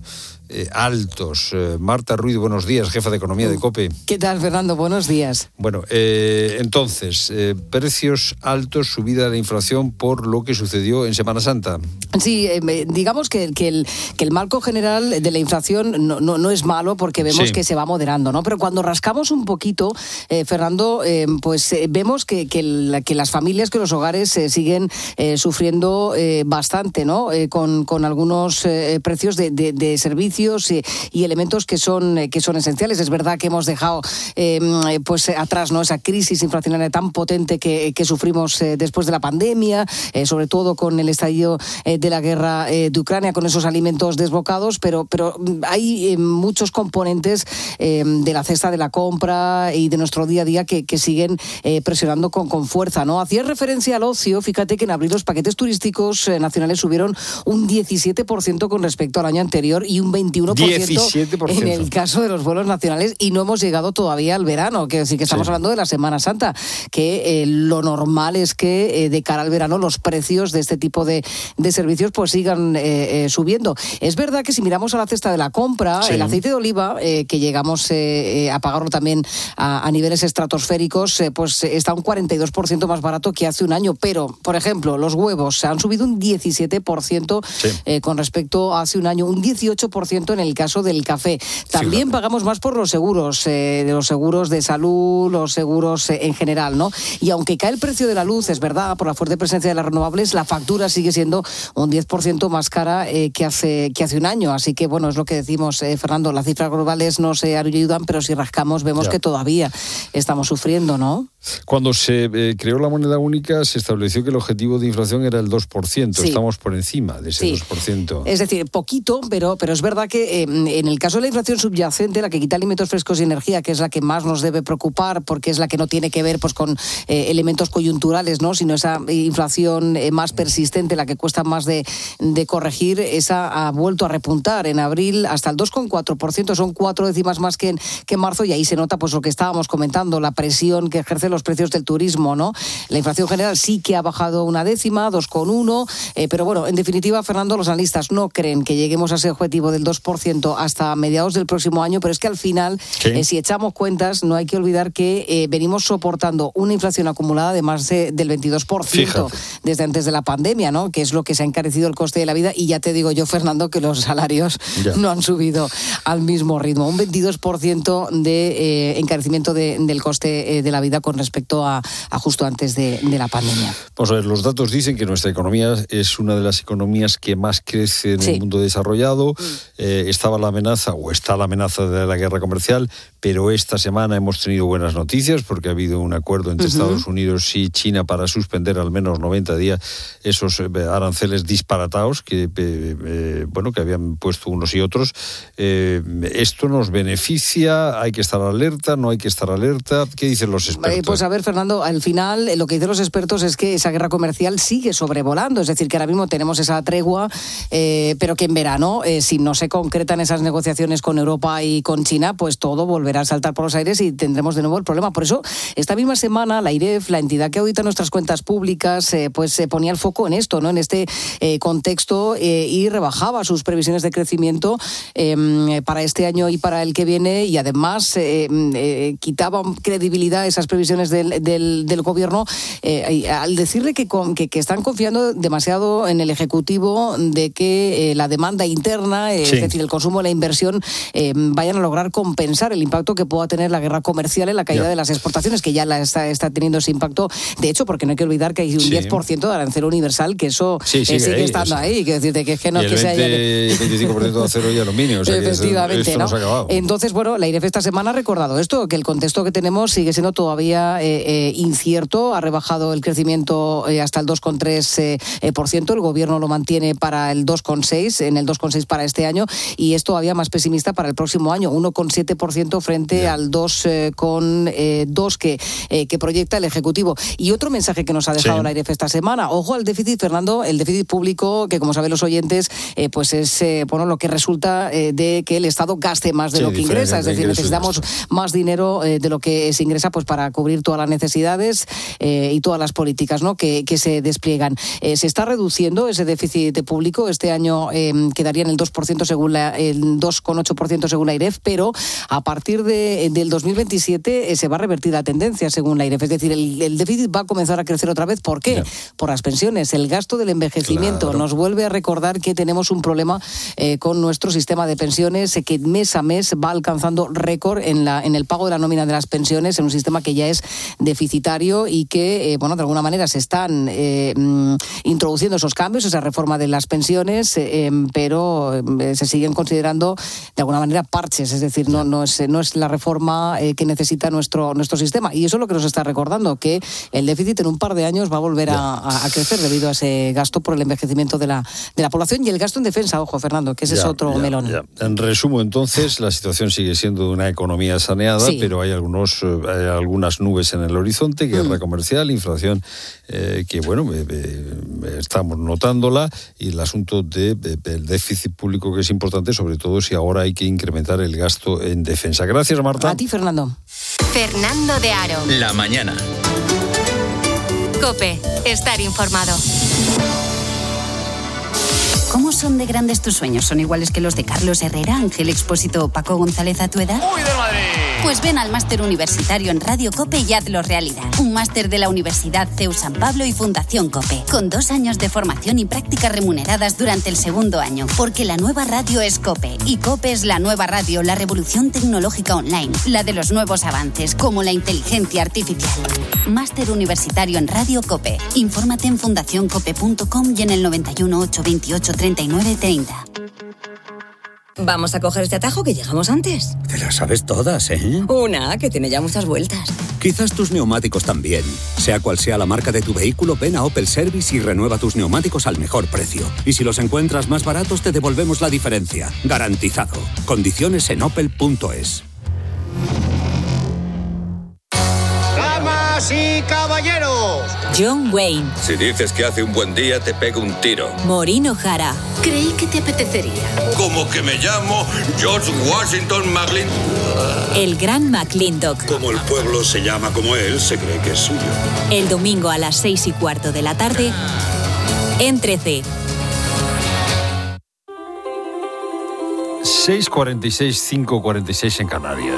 eh, altos. Eh, Marta Ruiz, buenos días, jefa de Economía de COPE. ¿Qué tal, Fernando? Buenos días. Bueno, eh, entonces, eh, precios altos, subida de la inflación por lo que sucedió en Semana Santa. Sí, eh, digamos que, que, el, que el marco general de la inflación no, no, no es malo porque vemos sí. que se va moderando, ¿no? Pero cuando rascamos un poquito, eh, Fernando, eh, pues eh, vemos que, que, el, que las familias, que los hogares eh, siguen eh, sufriendo eh, bastante, ¿no? Eh, con, con algunos eh, precios de, de, de servicios y, y elementos que son, eh, que son esenciales. Es verdad que hemos dejado eh, pues atrás, ¿no?, esa crisis inflacionaria tan potente que, que sufrimos eh, después de la pandemia, eh, sobre todo con el estallido eh, de la guerra eh, de Ucrania, con esos alimentos desbocados, pero, pero hay eh, muchos componentes eh, de la cesta de la compra y de nuestro día a día que, que siguen eh, presionando con, con fuerza, ¿no? Hacía referencia al ocio. Fíjate que en abril los paquetes turísticos eh, nacionales subieron un diecisiete por ciento con respecto al año anterior y un veintiuno por ciento diecisiete por ciento en el caso de los vuelos nacionales, y no hemos llegado todavía al verano, que decir que estamos sí. hablando de la Semana Santa, que eh, lo normal es que eh, de cara al verano los precios de este tipo de, de servicios pues sigan eh, eh, subiendo. Es verdad que si miramos a la cesta de la compra, sí. el aceite de oliva, eh, que llegamos eh, a pagarlo también a, a niveles estratosféricos, eh, pues está un cuarenta y dos por ciento más barato que hace un año, pero, por ejemplo, los huevos han subido un diecisiete por ciento sí. eh, con respecto a hace un año, un dieciocho por ciento en el caso del café. También sí, pagamos más por los seguros, eh, de los seguros de salud, los seguros eh, en general, ¿no? Y aunque cae el precio de la luz, es verdad, por la fuerte presencia de las renovables, la factura sigue siendo un diez por ciento más cara eh, que, hace, que hace un año. Así que, bueno, es lo que decimos, eh, Fernando, las cifras globales no se ayudan, pero si rascamos vemos ya. que todavía estamos sufriendo, ¿no? Cuando se eh, creó la moneda única, se estableció que el objetivo de inflación era el dos por ciento. Sí. Estamos por encima de ese sí. dos por ciento. Es decir, poquito, pero, pero es verdad que eh, en el caso de la inflación subyacente, la que quita alimentos frescos y energía, que es la que más nos debe preocupar, porque es la que no tiene que ver pues con eh, elementos coyunturales, ¿no?, sino esa inflación eh, más persistente, la que cuesta más de, de corregir, esa ha vuelto a repuntar en abril hasta el dos coma cuatro por ciento, son cuatro décimas más que en, que en marzo, y ahí se nota pues lo que estábamos comentando, la presión que ejercen los precios del turismo, ¿no? La inflación general sí que ha bajado una décima, dos coma uno, eh, pero bueno, en definitiva, Fernando, los analistas no creen que lleguemos a ese objetivo del dos por ciento hasta mediados del próximo año, pero es que al final, sí. eh, si echamos cuentas, no hay que olvidar que eh, venimos soportando una inflación acumulada de más de, del veintidós por ciento Fíjate. desde antes de la pandemia, ¿no?, que es lo que se ha encarecido el coste de la vida, y ya te digo yo, Fernando, que los salarios ya. no han subido al mismo ritmo. Un veintidós por ciento de eh, encarecimiento de, del coste eh, de la vida con respecto a, a justo antes de, de la pandemia. Vamos a ver, los datos dicen que nuestra economía es una de las economías que más crece en sí. el mundo desarrollado. Mm. Eh, estaba la amenaza, o está la amenaza de la guerra comercial, pero esta semana hemos tenido buenas noticias porque ha habido un acuerdo entre uh-huh. Estados Unidos y China para suspender al menos noventa días esos aranceles disparatados que, eh, eh, bueno, que habían puesto unos y otros. Eh, ¿Esto nos beneficia? ¿Hay que estar alerta? ¿No hay que estar alerta? ¿Qué dicen los expertos? Eh, pues a ver, Fernando, al final eh, lo que dicen los expertos es que esa guerra comercial sigue sobrevolando, es decir, que ahora mismo tenemos esa tregua, eh, pero que en verano, eh, si no se concretan esas negociaciones con Europa y con China, pues todo volverá a saltar por los aires y tendremos de nuevo el problema. Por eso, esta misma semana, la I R E F, la entidad que audita nuestras cuentas públicas, eh, pues se eh, ponía el foco en esto, ¿no?, en este eh, contexto, eh, y rebajaba sus previsiones de crecimiento eh, para este año y para el que viene, y además eh, eh, quitaba credibilidad a esas previsiones del, del, del gobierno eh, al decirle que, con, que, que están confiando demasiado en el Ejecutivo de que eh, la demanda interna, eh, sí. es decir, el consumo y la inversión eh, vayan a lograr compensar el impacto que pueda tener la guerra comercial en la caída yeah. de las exportaciones, que ya la está, está teniendo ese impacto. De hecho, porque no hay que olvidar que hay un sí. diez por ciento de arancel universal, que eso sí, eh, sigue ahí, estando ahí. Quiero decirte que es que no y es que sea el veinticinco por ciento de acero y aluminio. O sea, efectivamente, que esto ¿no? no se ha acabado. Entonces, bueno, la I R E F esta semana ha recordado esto, que el contexto que tenemos sigue siendo todavía eh, eh, incierto. Ha rebajado el crecimiento eh, hasta el dos coma tres por ciento. El gobierno lo mantiene para el dos coma seis, en el dos coma seis para este año, y es todavía más pesimista para el próximo año, uno coma siete por ciento frente frente yeah. al dos coma dos que, eh, que proyecta el Ejecutivo. Y otro mensaje que nos ha dejado sí. la AIREF esta semana, ojo al déficit, Fernando, el déficit público, que como saben los oyentes, eh, pues es eh, bueno, lo que resulta eh, de que el Estado gaste más de sí, lo que ingresa, es decir, necesitamos más dinero eh, de lo que se ingresa pues para cubrir todas las necesidades eh, y todas las políticas, ¿no?, que, que se despliegan. Eh, se está reduciendo ese déficit público, este año eh, quedaría en el dos por ciento según la, el dos coma ocho por ciento según la AIREF, pero a partir de, del dos mil veintisiete eh, se va a revertir la tendencia según la AIREF, es decir, el, el déficit va a comenzar a crecer otra vez. ¿Por qué? Yeah. Por las pensiones, el gasto del envejecimiento. Claro. Nos vuelve a recordar que tenemos un problema eh, con nuestro sistema de pensiones eh, que mes a mes va alcanzando récord en, la, en el pago de la nómina de las pensiones, en un sistema que ya es deficitario y que, eh, bueno, de alguna manera se están eh, introduciendo esos cambios, esa reforma de las pensiones, eh, pero eh, se siguen considerando de alguna manera parches, es decir, no, no, es, no es la reforma eh, que necesita nuestro, nuestro sistema. Y eso es lo que nos está recordando, que el déficit en un par de años va a volver a, a crecer debido a ese gasto por el envejecimiento de la, de la población y el gasto en defensa, ojo, Fernando, que ese ya, es otro ya, melón. Ya. En resumen, entonces, la situación sigue siendo de una economía saneada, sí. pero hay, algunos, hay algunas nubes en el horizonte, guerra mm. comercial, inflación, eh, que bueno, eh, eh, estamos notándola, y el asunto del de, de, déficit público, que es importante, sobre todo si ahora hay que incrementar el gasto en defensa. Gracias, Marta. A ti, Fernando. Fernando de Aro. La mañana. COPE. Estar informado. ¿Cómo son de grandes tus sueños? ¿Son iguales que los de Carlos Herrera, Ángel Expósito o Paco González a tu edad? ¡Uy, de Madrid! Pues ven al máster universitario en Radio COPE y hazlo realidad. Un máster de la Universidad C E U San Pablo y Fundación COPE, con dos años de formación y prácticas remuneradas durante el segundo año. Porque la nueva radio es COPE, y COPE es la nueva radio, la revolución tecnológica online, la de los nuevos avances, como la inteligencia artificial. Máster universitario en Radio COPE. Infórmate en fundación cope punto com y en el noventa y uno, ochocientos veintiocho, treinta y nueve treinta. Vamos a coger este atajo que llegamos antes. Te las sabes todas, ¿eh? Una que tiene ya muchas vueltas. Quizás tus neumáticos también. Sea cual sea la marca de tu vehículo, ven a Opel Service y renueva tus neumáticos al mejor precio. Y si los encuentras más baratos, te devolvemos la diferencia. Garantizado. Condiciones en opel punto es. ¡Damas y caballeros! John Wayne. Si dices que hace un buen día, te pego un tiro. Maureen O'Hara. Creí que te apetecería. Como que me llamo George Washington McClintock. El gran McClintock. Como el pueblo se llama como él, se cree que es suyo. El domingo a las seis y cuarto de la tarde, en trece. seis cuarenta y seis, cinco cuarenta y seis en Canarias.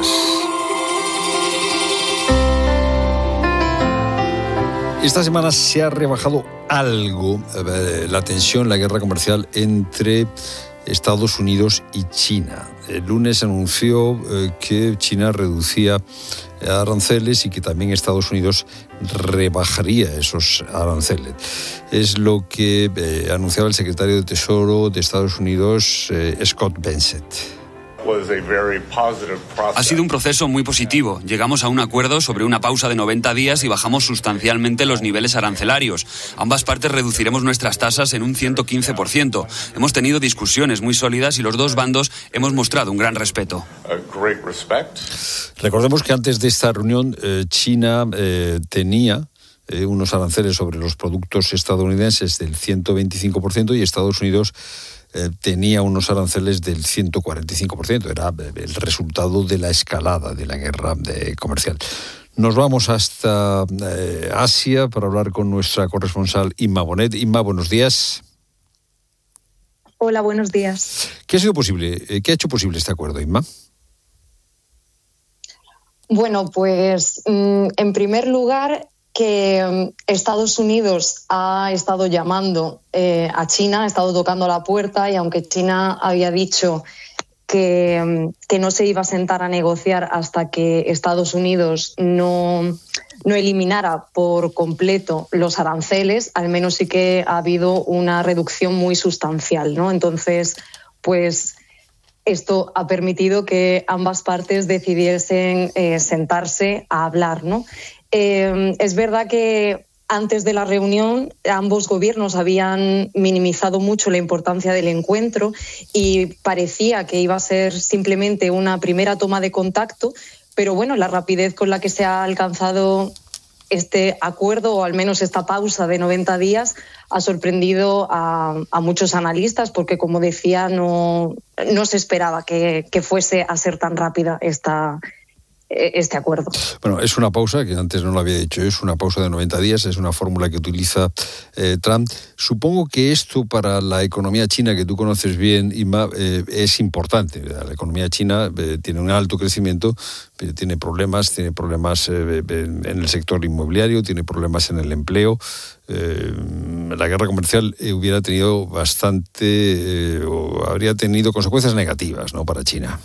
Esta semana se ha rebajado algo eh, la tensión, la guerra comercial entre Estados Unidos y China. El lunes anunció eh, que China reducía aranceles y que también Estados Unidos rebajaría esos aranceles. Es lo que eh, anunciaba el secretario de Tesoro de Estados Unidos, eh, Scott Bessent. Ha sido un proceso muy positivo. Llegamos a un acuerdo sobre una pausa de noventa días y bajamos sustancialmente los niveles arancelarios. Ambas partes reduciremos nuestras tasas en un ciento quince por ciento. Hemos tenido discusiones muy sólidas y los dos bandos hemos mostrado un gran respeto. Recordemos que antes de esta reunión eh, China eh, tenía eh, unos aranceles sobre los productos estadounidenses del ciento veinticinco por ciento y Estados Unidos Eh, tenía unos aranceles del ciento cuarenta y cinco por ciento. Era el resultado de la escalada de la guerra de comercial. Nos vamos hasta eh, Asia para hablar con nuestra corresponsal Inma Bonet. Inma, buenos días. Hola, buenos días. ¿Qué ha sido posible? ¿Qué ha hecho posible este acuerdo, Inma? Bueno, pues en primer lugar, que Estados Unidos ha estado llamando eh, a China, ha estado tocando la puerta, y aunque China había dicho que, que no se iba a sentar a negociar hasta que Estados Unidos no, no eliminara por completo los aranceles, al menos sí que ha habido una reducción muy sustancial, ¿no? Entonces, pues esto ha permitido que ambas partes decidiesen eh, sentarse a hablar, ¿no? Eh, es verdad que Antes de la reunión, ambos gobiernos habían minimizado mucho la importancia del encuentro y parecía que iba a ser simplemente una primera toma de contacto, pero bueno, la rapidez con la que se ha alcanzado este acuerdo, o al menos esta pausa de noventa días, ha sorprendido a, a muchos analistas porque, como decía, no, no se esperaba que, que fuese a ser tan rápida esta este acuerdo. Bueno, es una pausa, que antes no lo había dicho, es una pausa de noventa días, es una fórmula que utiliza eh, Trump. Supongo que esto para la economía china, que tú conoces bien, Inma, eh, es importante. La economía china eh, tiene un alto crecimiento, pero tiene problemas, tiene problemas eh, en el sector inmobiliario, tiene problemas en el empleo. Eh, la guerra comercial eh, hubiera tenido bastante, eh, o habría tenido consecuencias negativas, ¿no?, para China.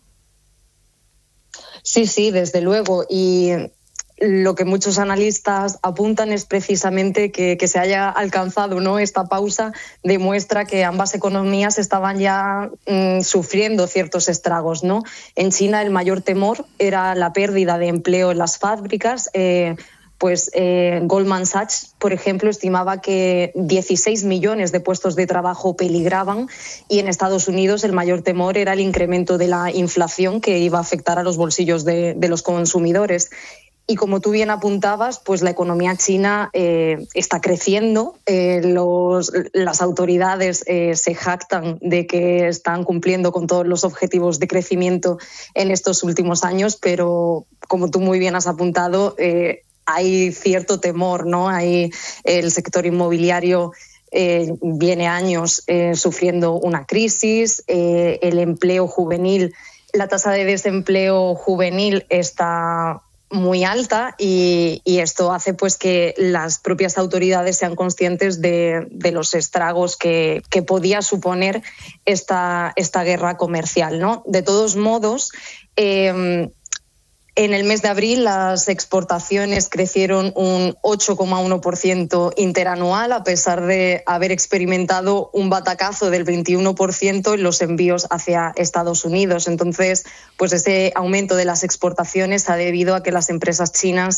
Sí, sí, desde luego. Y lo que muchos analistas apuntan es precisamente que, que se haya alcanzado, ¿no?, esta pausa demuestra que ambas economías estaban ya mmm, sufriendo ciertos estragos, ¿no? En China el mayor temor era la pérdida de empleo en las fábricas. Eh, Pues eh, Goldman Sachs, por ejemplo, estimaba que dieciséis millones de puestos de trabajo peligraban, y en Estados Unidos el mayor temor era el incremento de la inflación, que iba a afectar a los bolsillos de, de los consumidores. Y como tú bien apuntabas, pues la economía china eh, está creciendo. Eh, los, las autoridades eh, se jactan de que están cumpliendo con todos los objetivos de crecimiento en estos últimos años, pero como tú muy bien has apuntado, eh, hay cierto temor, ¿no? Hay el sector inmobiliario eh, viene años eh, sufriendo una crisis, eh, el empleo juvenil, la tasa de desempleo juvenil está muy alta y, y esto hace pues que las propias autoridades sean conscientes de, de los estragos que, que podía suponer esta, esta guerra comercial, ¿no? De todos modos, eh, en el mes de abril las exportaciones crecieron un ocho coma uno por ciento interanual, a pesar de haber experimentado un batacazo del veintiuno por ciento en los envíos hacia Estados Unidos. Entonces, pues ese aumento de las exportaciones ha debido a que las empresas chinas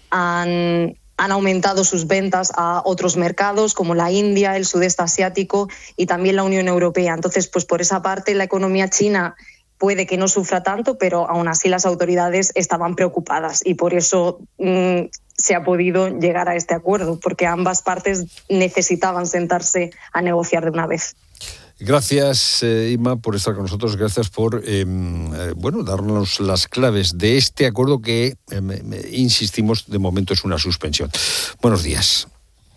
han, han aumentado sus ventas a otros mercados como la India, el sudeste asiático y también la Unión Europea. Entonces, pues por esa parte la economía china puede que no sufra tanto, pero aún así las autoridades estaban preocupadas y por eso mmm, se ha podido llegar a este acuerdo, porque ambas partes necesitaban sentarse a negociar de una vez. Gracias, eh, Inma, por estar con nosotros. Gracias por eh, eh, bueno, darnos las claves de este acuerdo que, eh, me, me, insistimos, de momento es una suspensión. Buenos días.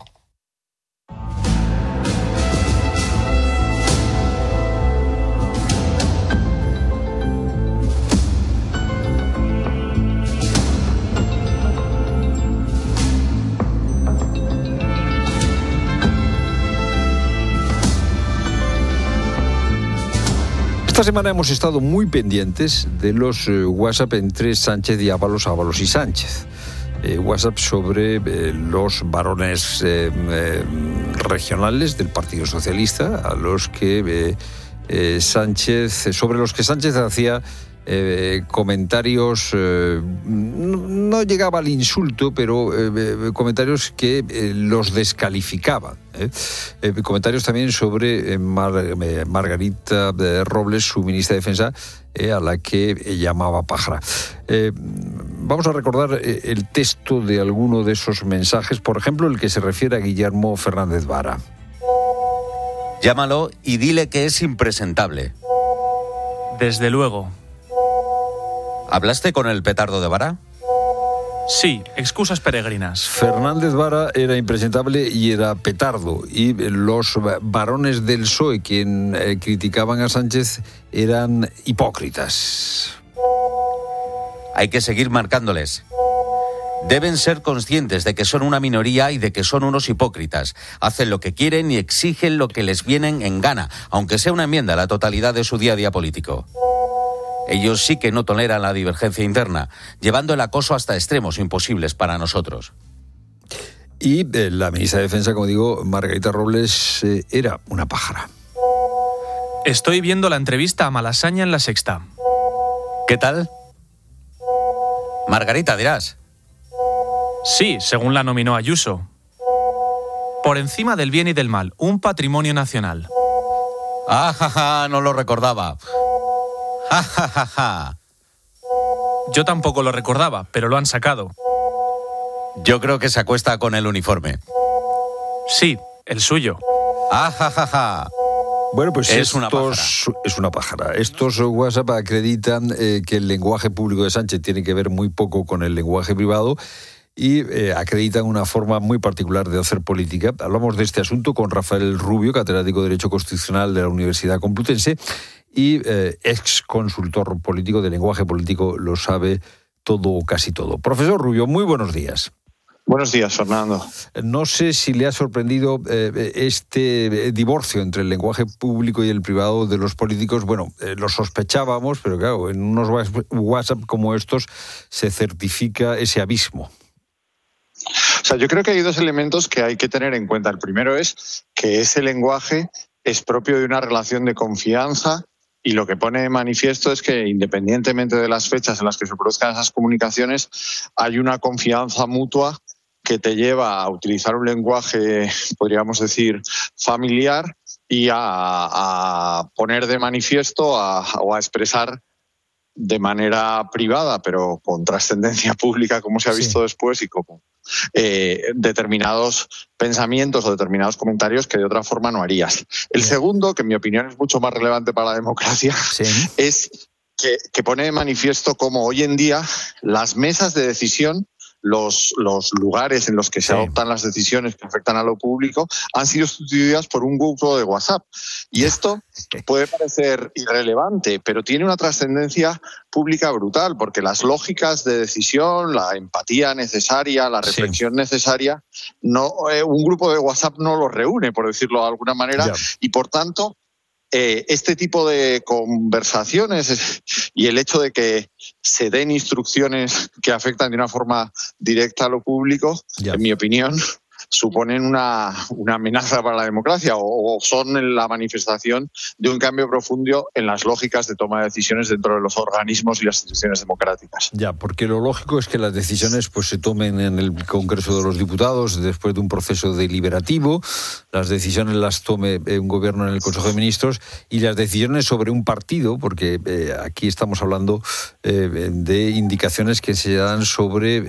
Esta semana hemos estado muy pendientes de los eh, WhatsApp entre Sánchez y Ábalos, Ábalos y Sánchez. Eh, WhatsApp sobre eh, los varones eh, eh, regionales del Partido Socialista, a los que eh, eh, Sánchez, sobre los que Sánchez hacía Eh, comentarios, eh, no, no llegaba al insulto, pero eh, comentarios que eh, los descalificaban. ¿eh? Eh, comentarios también sobre eh, Mar, eh, Margarita eh, Robles, su ministra de Defensa, eh, a la que eh, llamaba pájara. Eh, vamos a recordar eh, el texto de alguno de esos mensajes, por ejemplo, el que se refiere a Guillermo Fernández Vara. Llámalo y dile que es impresentable. Desde luego. ¿Hablaste con el petardo de Vara? Sí, excusas peregrinas. Fernández Vara era impresentable y era petardo, y los varones del P S O E, quien eh, criticaban a Sánchez, eran hipócritas. Hay que seguir marcándoles. Deben ser conscientes de que son una minoría y de que son unos hipócritas. Hacen lo que quieren y exigen lo que les vienen en gana, aunque sea una enmienda a la totalidad de su día a día político. Ellos sí que no toleran la divergencia interna, llevando el acoso hasta extremos imposibles para nosotros. Y eh, la ministra de Defensa, como digo, Margarita Robles, eh, era una pájara. Estoy viendo la entrevista a Malasaña en La Sexta. ¿Qué tal? Margarita, dirás. Sí, según la nominó Ayuso. Por encima del bien y del mal, un patrimonio nacional. Ah, ja, ja, no lo recordaba. Ja, ja, ja, ja. Yo tampoco lo recordaba, pero lo han sacado. Yo creo que se acuesta con el uniforme. Sí, el suyo. Ah, ja, ja, ja. Bueno, pues es estos, una pájara. Es una pájara. Estos WhatsApp acreditan eh, que el lenguaje público de Sánchez tiene que ver muy poco con el lenguaje privado y eh, acreditan una forma muy particular de hacer política. Hablamos de este asunto con Rafael Rubio, catedrático de Derecho Constitucional de la Universidad Complutense y eh, ex consultor político de lenguaje político, lo sabe todo o casi todo. Profesor Rubio, muy buenos días. Buenos días, Fernando. No sé si le ha sorprendido eh, este divorcio entre el lenguaje público y el privado de los políticos. Bueno, eh, lo sospechábamos, pero claro, en unos WhatsApp como estos se certifica ese abismo. O sea, yo creo que hay dos elementos que hay que tener en cuenta. El primero es que ese lenguaje es propio de una relación de confianza y lo que pone de manifiesto es que independientemente de las fechas en las que se produzcan esas comunicaciones, hay una confianza mutua que te lleva a utilizar un lenguaje, podríamos decir, familiar y a, a poner de manifiesto a, o a expresar de manera privada, pero con trascendencia pública, como se ha visto sí. después, y como eh, determinados pensamientos o determinados comentarios que de otra forma no harías. El sí. segundo, que en mi opinión es mucho más relevante para la democracia, sí. es que, que pone de manifiesto cómo hoy en día las mesas de decisión, Los, los lugares en los que se sí. adoptan las decisiones que afectan a lo público han sido sustituidas por un grupo de WhatsApp. Y esto puede parecer irrelevante, pero tiene una trascendencia pública brutal, porque las lógicas de decisión, la empatía necesaria, la reflexión sí. necesaria, no, eh, un grupo de WhatsApp no los reúne, por decirlo de alguna manera, ya. y por tanto Eh, este tipo de conversaciones y el hecho de que se den instrucciones que afectan de una forma directa a lo público, ya. en mi opinión, suponen una, una amenaza para la democracia o, o son la manifestación de un cambio profundo en las lógicas de toma de decisiones dentro de los organismos y las instituciones democráticas. Ya, porque lo lógico es que las decisiones pues se tomen en el Congreso de los Diputados después de un proceso deliberativo, las decisiones las tome un gobierno en el Consejo de Ministros y las decisiones sobre un partido, porque eh, aquí estamos hablando eh, de indicaciones que se dan sobre eh,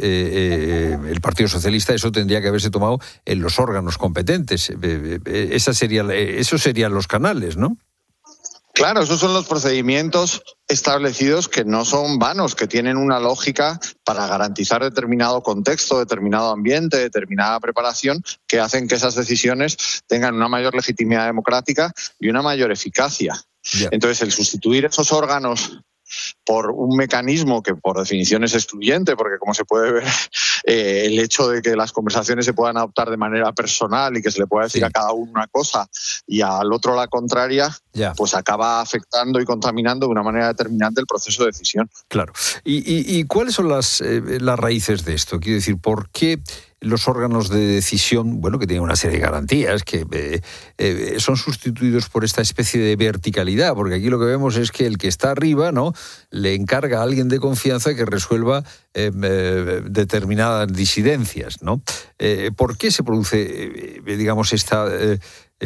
eh, el Partido Socialista, eso tendría que haberse tomado en los órganos competentes. Esa sería, esos serían los canales, ¿no? Claro, esos son los procedimientos establecidos que no son vanos, que tienen una lógica para garantizar determinado contexto, determinado ambiente, determinada preparación, que hacen que esas decisiones tengan una mayor legitimidad democrática y una mayor eficacia. Yeah. Entonces, el sustituir esos órganos por un mecanismo que por definición es excluyente, porque como se puede ver, eh, el hecho de que las conversaciones se puedan adoptar de manera personal y que se le pueda decir sí. a cada uno una cosa y al otro la contraria, yeah. pues acaba afectando y contaminando de una manera determinante el proceso de decisión. Claro. ¿Y, y, y cuáles son las, eh, las raíces de esto? Quiero decir, ¿por qué los órganos de decisión, bueno, que tienen una serie de garantías, que eh, eh, son sustituidos por esta especie de verticalidad? Porque aquí lo que vemos es que el que está arriba, ¿no?, le encarga a alguien de confianza que resuelva eh, eh, determinadas disidencias, ¿no? Eh, ¿Por qué se produce, eh, digamos, esta... Eh,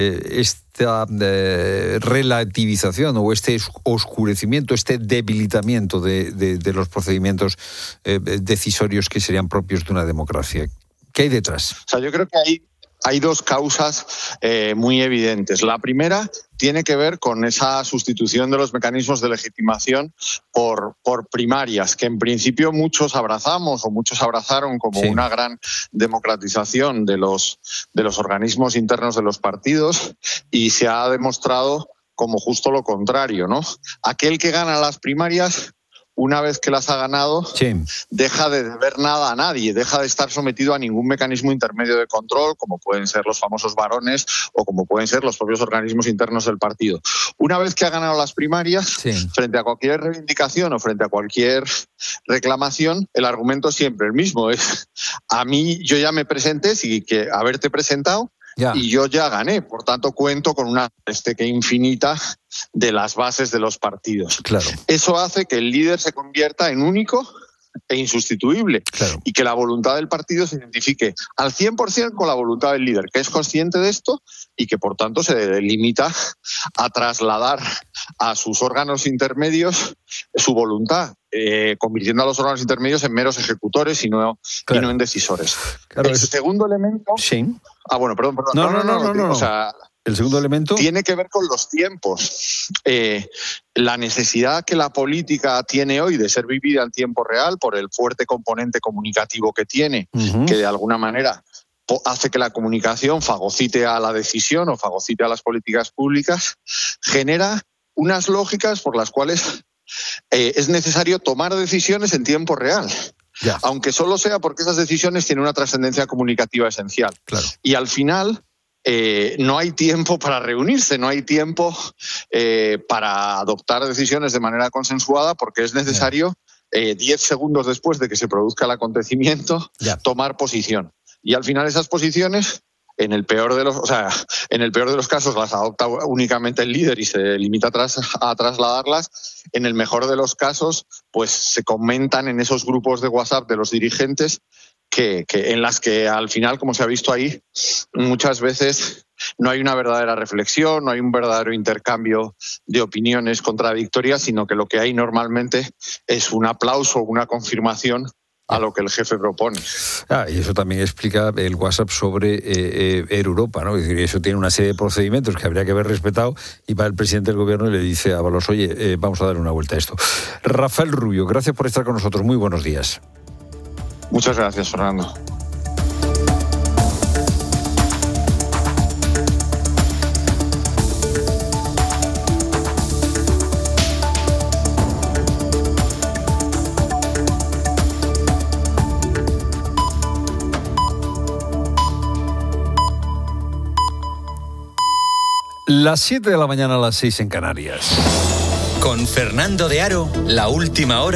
esta eh, relativización o este oscurecimiento, este debilitamiento de, de, de los procedimientos eh, decisorios que serían propios de una democracia? ¿Qué hay detrás? O sea, yo creo que hay, hay dos causas eh, muy evidentes. La primera tiene que ver con esa sustitución de los mecanismos de legitimación por, por primarias, que en principio muchos abrazamos o muchos abrazaron como sí. una gran democratización de los, de los organismos internos de los partidos, y se ha demostrado como justo lo contrario, ¿no? Aquel que gana las primarias, una vez que las ha ganado, sí. deja de deber nada a nadie, deja de estar sometido a ningún mecanismo intermedio de control, como pueden ser los famosos varones o como pueden ser los propios organismos internos del partido. Una vez que ha ganado las primarias, sí. frente a cualquier reivindicación o frente a cualquier reclamación, el argumento es siempre el mismo. Es, a mí, yo ya me presenté, sí, que haberte presentado, Ya. y yo ya gané, por tanto cuento con una esteque infinita de las bases de los partidos. Claro. Eso hace que el líder se convierta en único e insustituible. Claro. Y que la voluntad del partido se identifique al cien por ciento con la voluntad del líder, que es consciente de esto y que por tanto se limita a trasladar a sus órganos intermedios su voluntad, eh, convirtiendo a los órganos intermedios en meros ejecutores y no, claro. y no en decisores. Claro, el es... segundo elemento... Sí. Ah, bueno, perdón, perdón. No, no, no, no, no, no, no. O sea, el segundo elemento tiene que ver con los tiempos. Eh, la necesidad que la política tiene hoy de ser vivida en tiempo real por el fuerte componente comunicativo que tiene, uh-huh. que de alguna manera hace que la comunicación fagocite a la decisión o fagocite a las políticas públicas, genera unas lógicas por las cuales eh, es necesario tomar decisiones en tiempo real. Ya. Aunque solo sea porque esas decisiones tienen una trascendencia comunicativa esencial. Claro. Y al final eh, no hay tiempo para reunirse, no hay tiempo eh, para adoptar decisiones de manera consensuada, porque es necesario, eh, diez segundos después de que se produzca el acontecimiento, ya. tomar posición. Y al final esas posiciones, en el peor de los, o sea, en el peor de los casos las adopta únicamente el líder y se limita a, tras, a trasladarlas. En el mejor de los casos, pues se comentan en esos grupos de WhatsApp de los dirigentes que, que en las que al final, como se ha visto ahí, muchas veces no hay una verdadera reflexión, no hay un verdadero intercambio de opiniones contradictorias, sino que lo que hay normalmente es un aplauso, una confirmación a lo que el jefe propone. Ah, y eso también explica el WhatsApp sobre eh, eh, Air Europa, ¿no? Es decir, eso tiene una serie de procedimientos que habría que haber respetado y va el presidente del gobierno y le dice a Ábalos, oye, eh, vamos a dar una vuelta a esto. Rafael Rubio, gracias por estar con nosotros. Muy buenos días. Muchas gracias, Fernando. Las siete de la mañana a las seis en Canarias. Con Fernando de Aro, la última hora.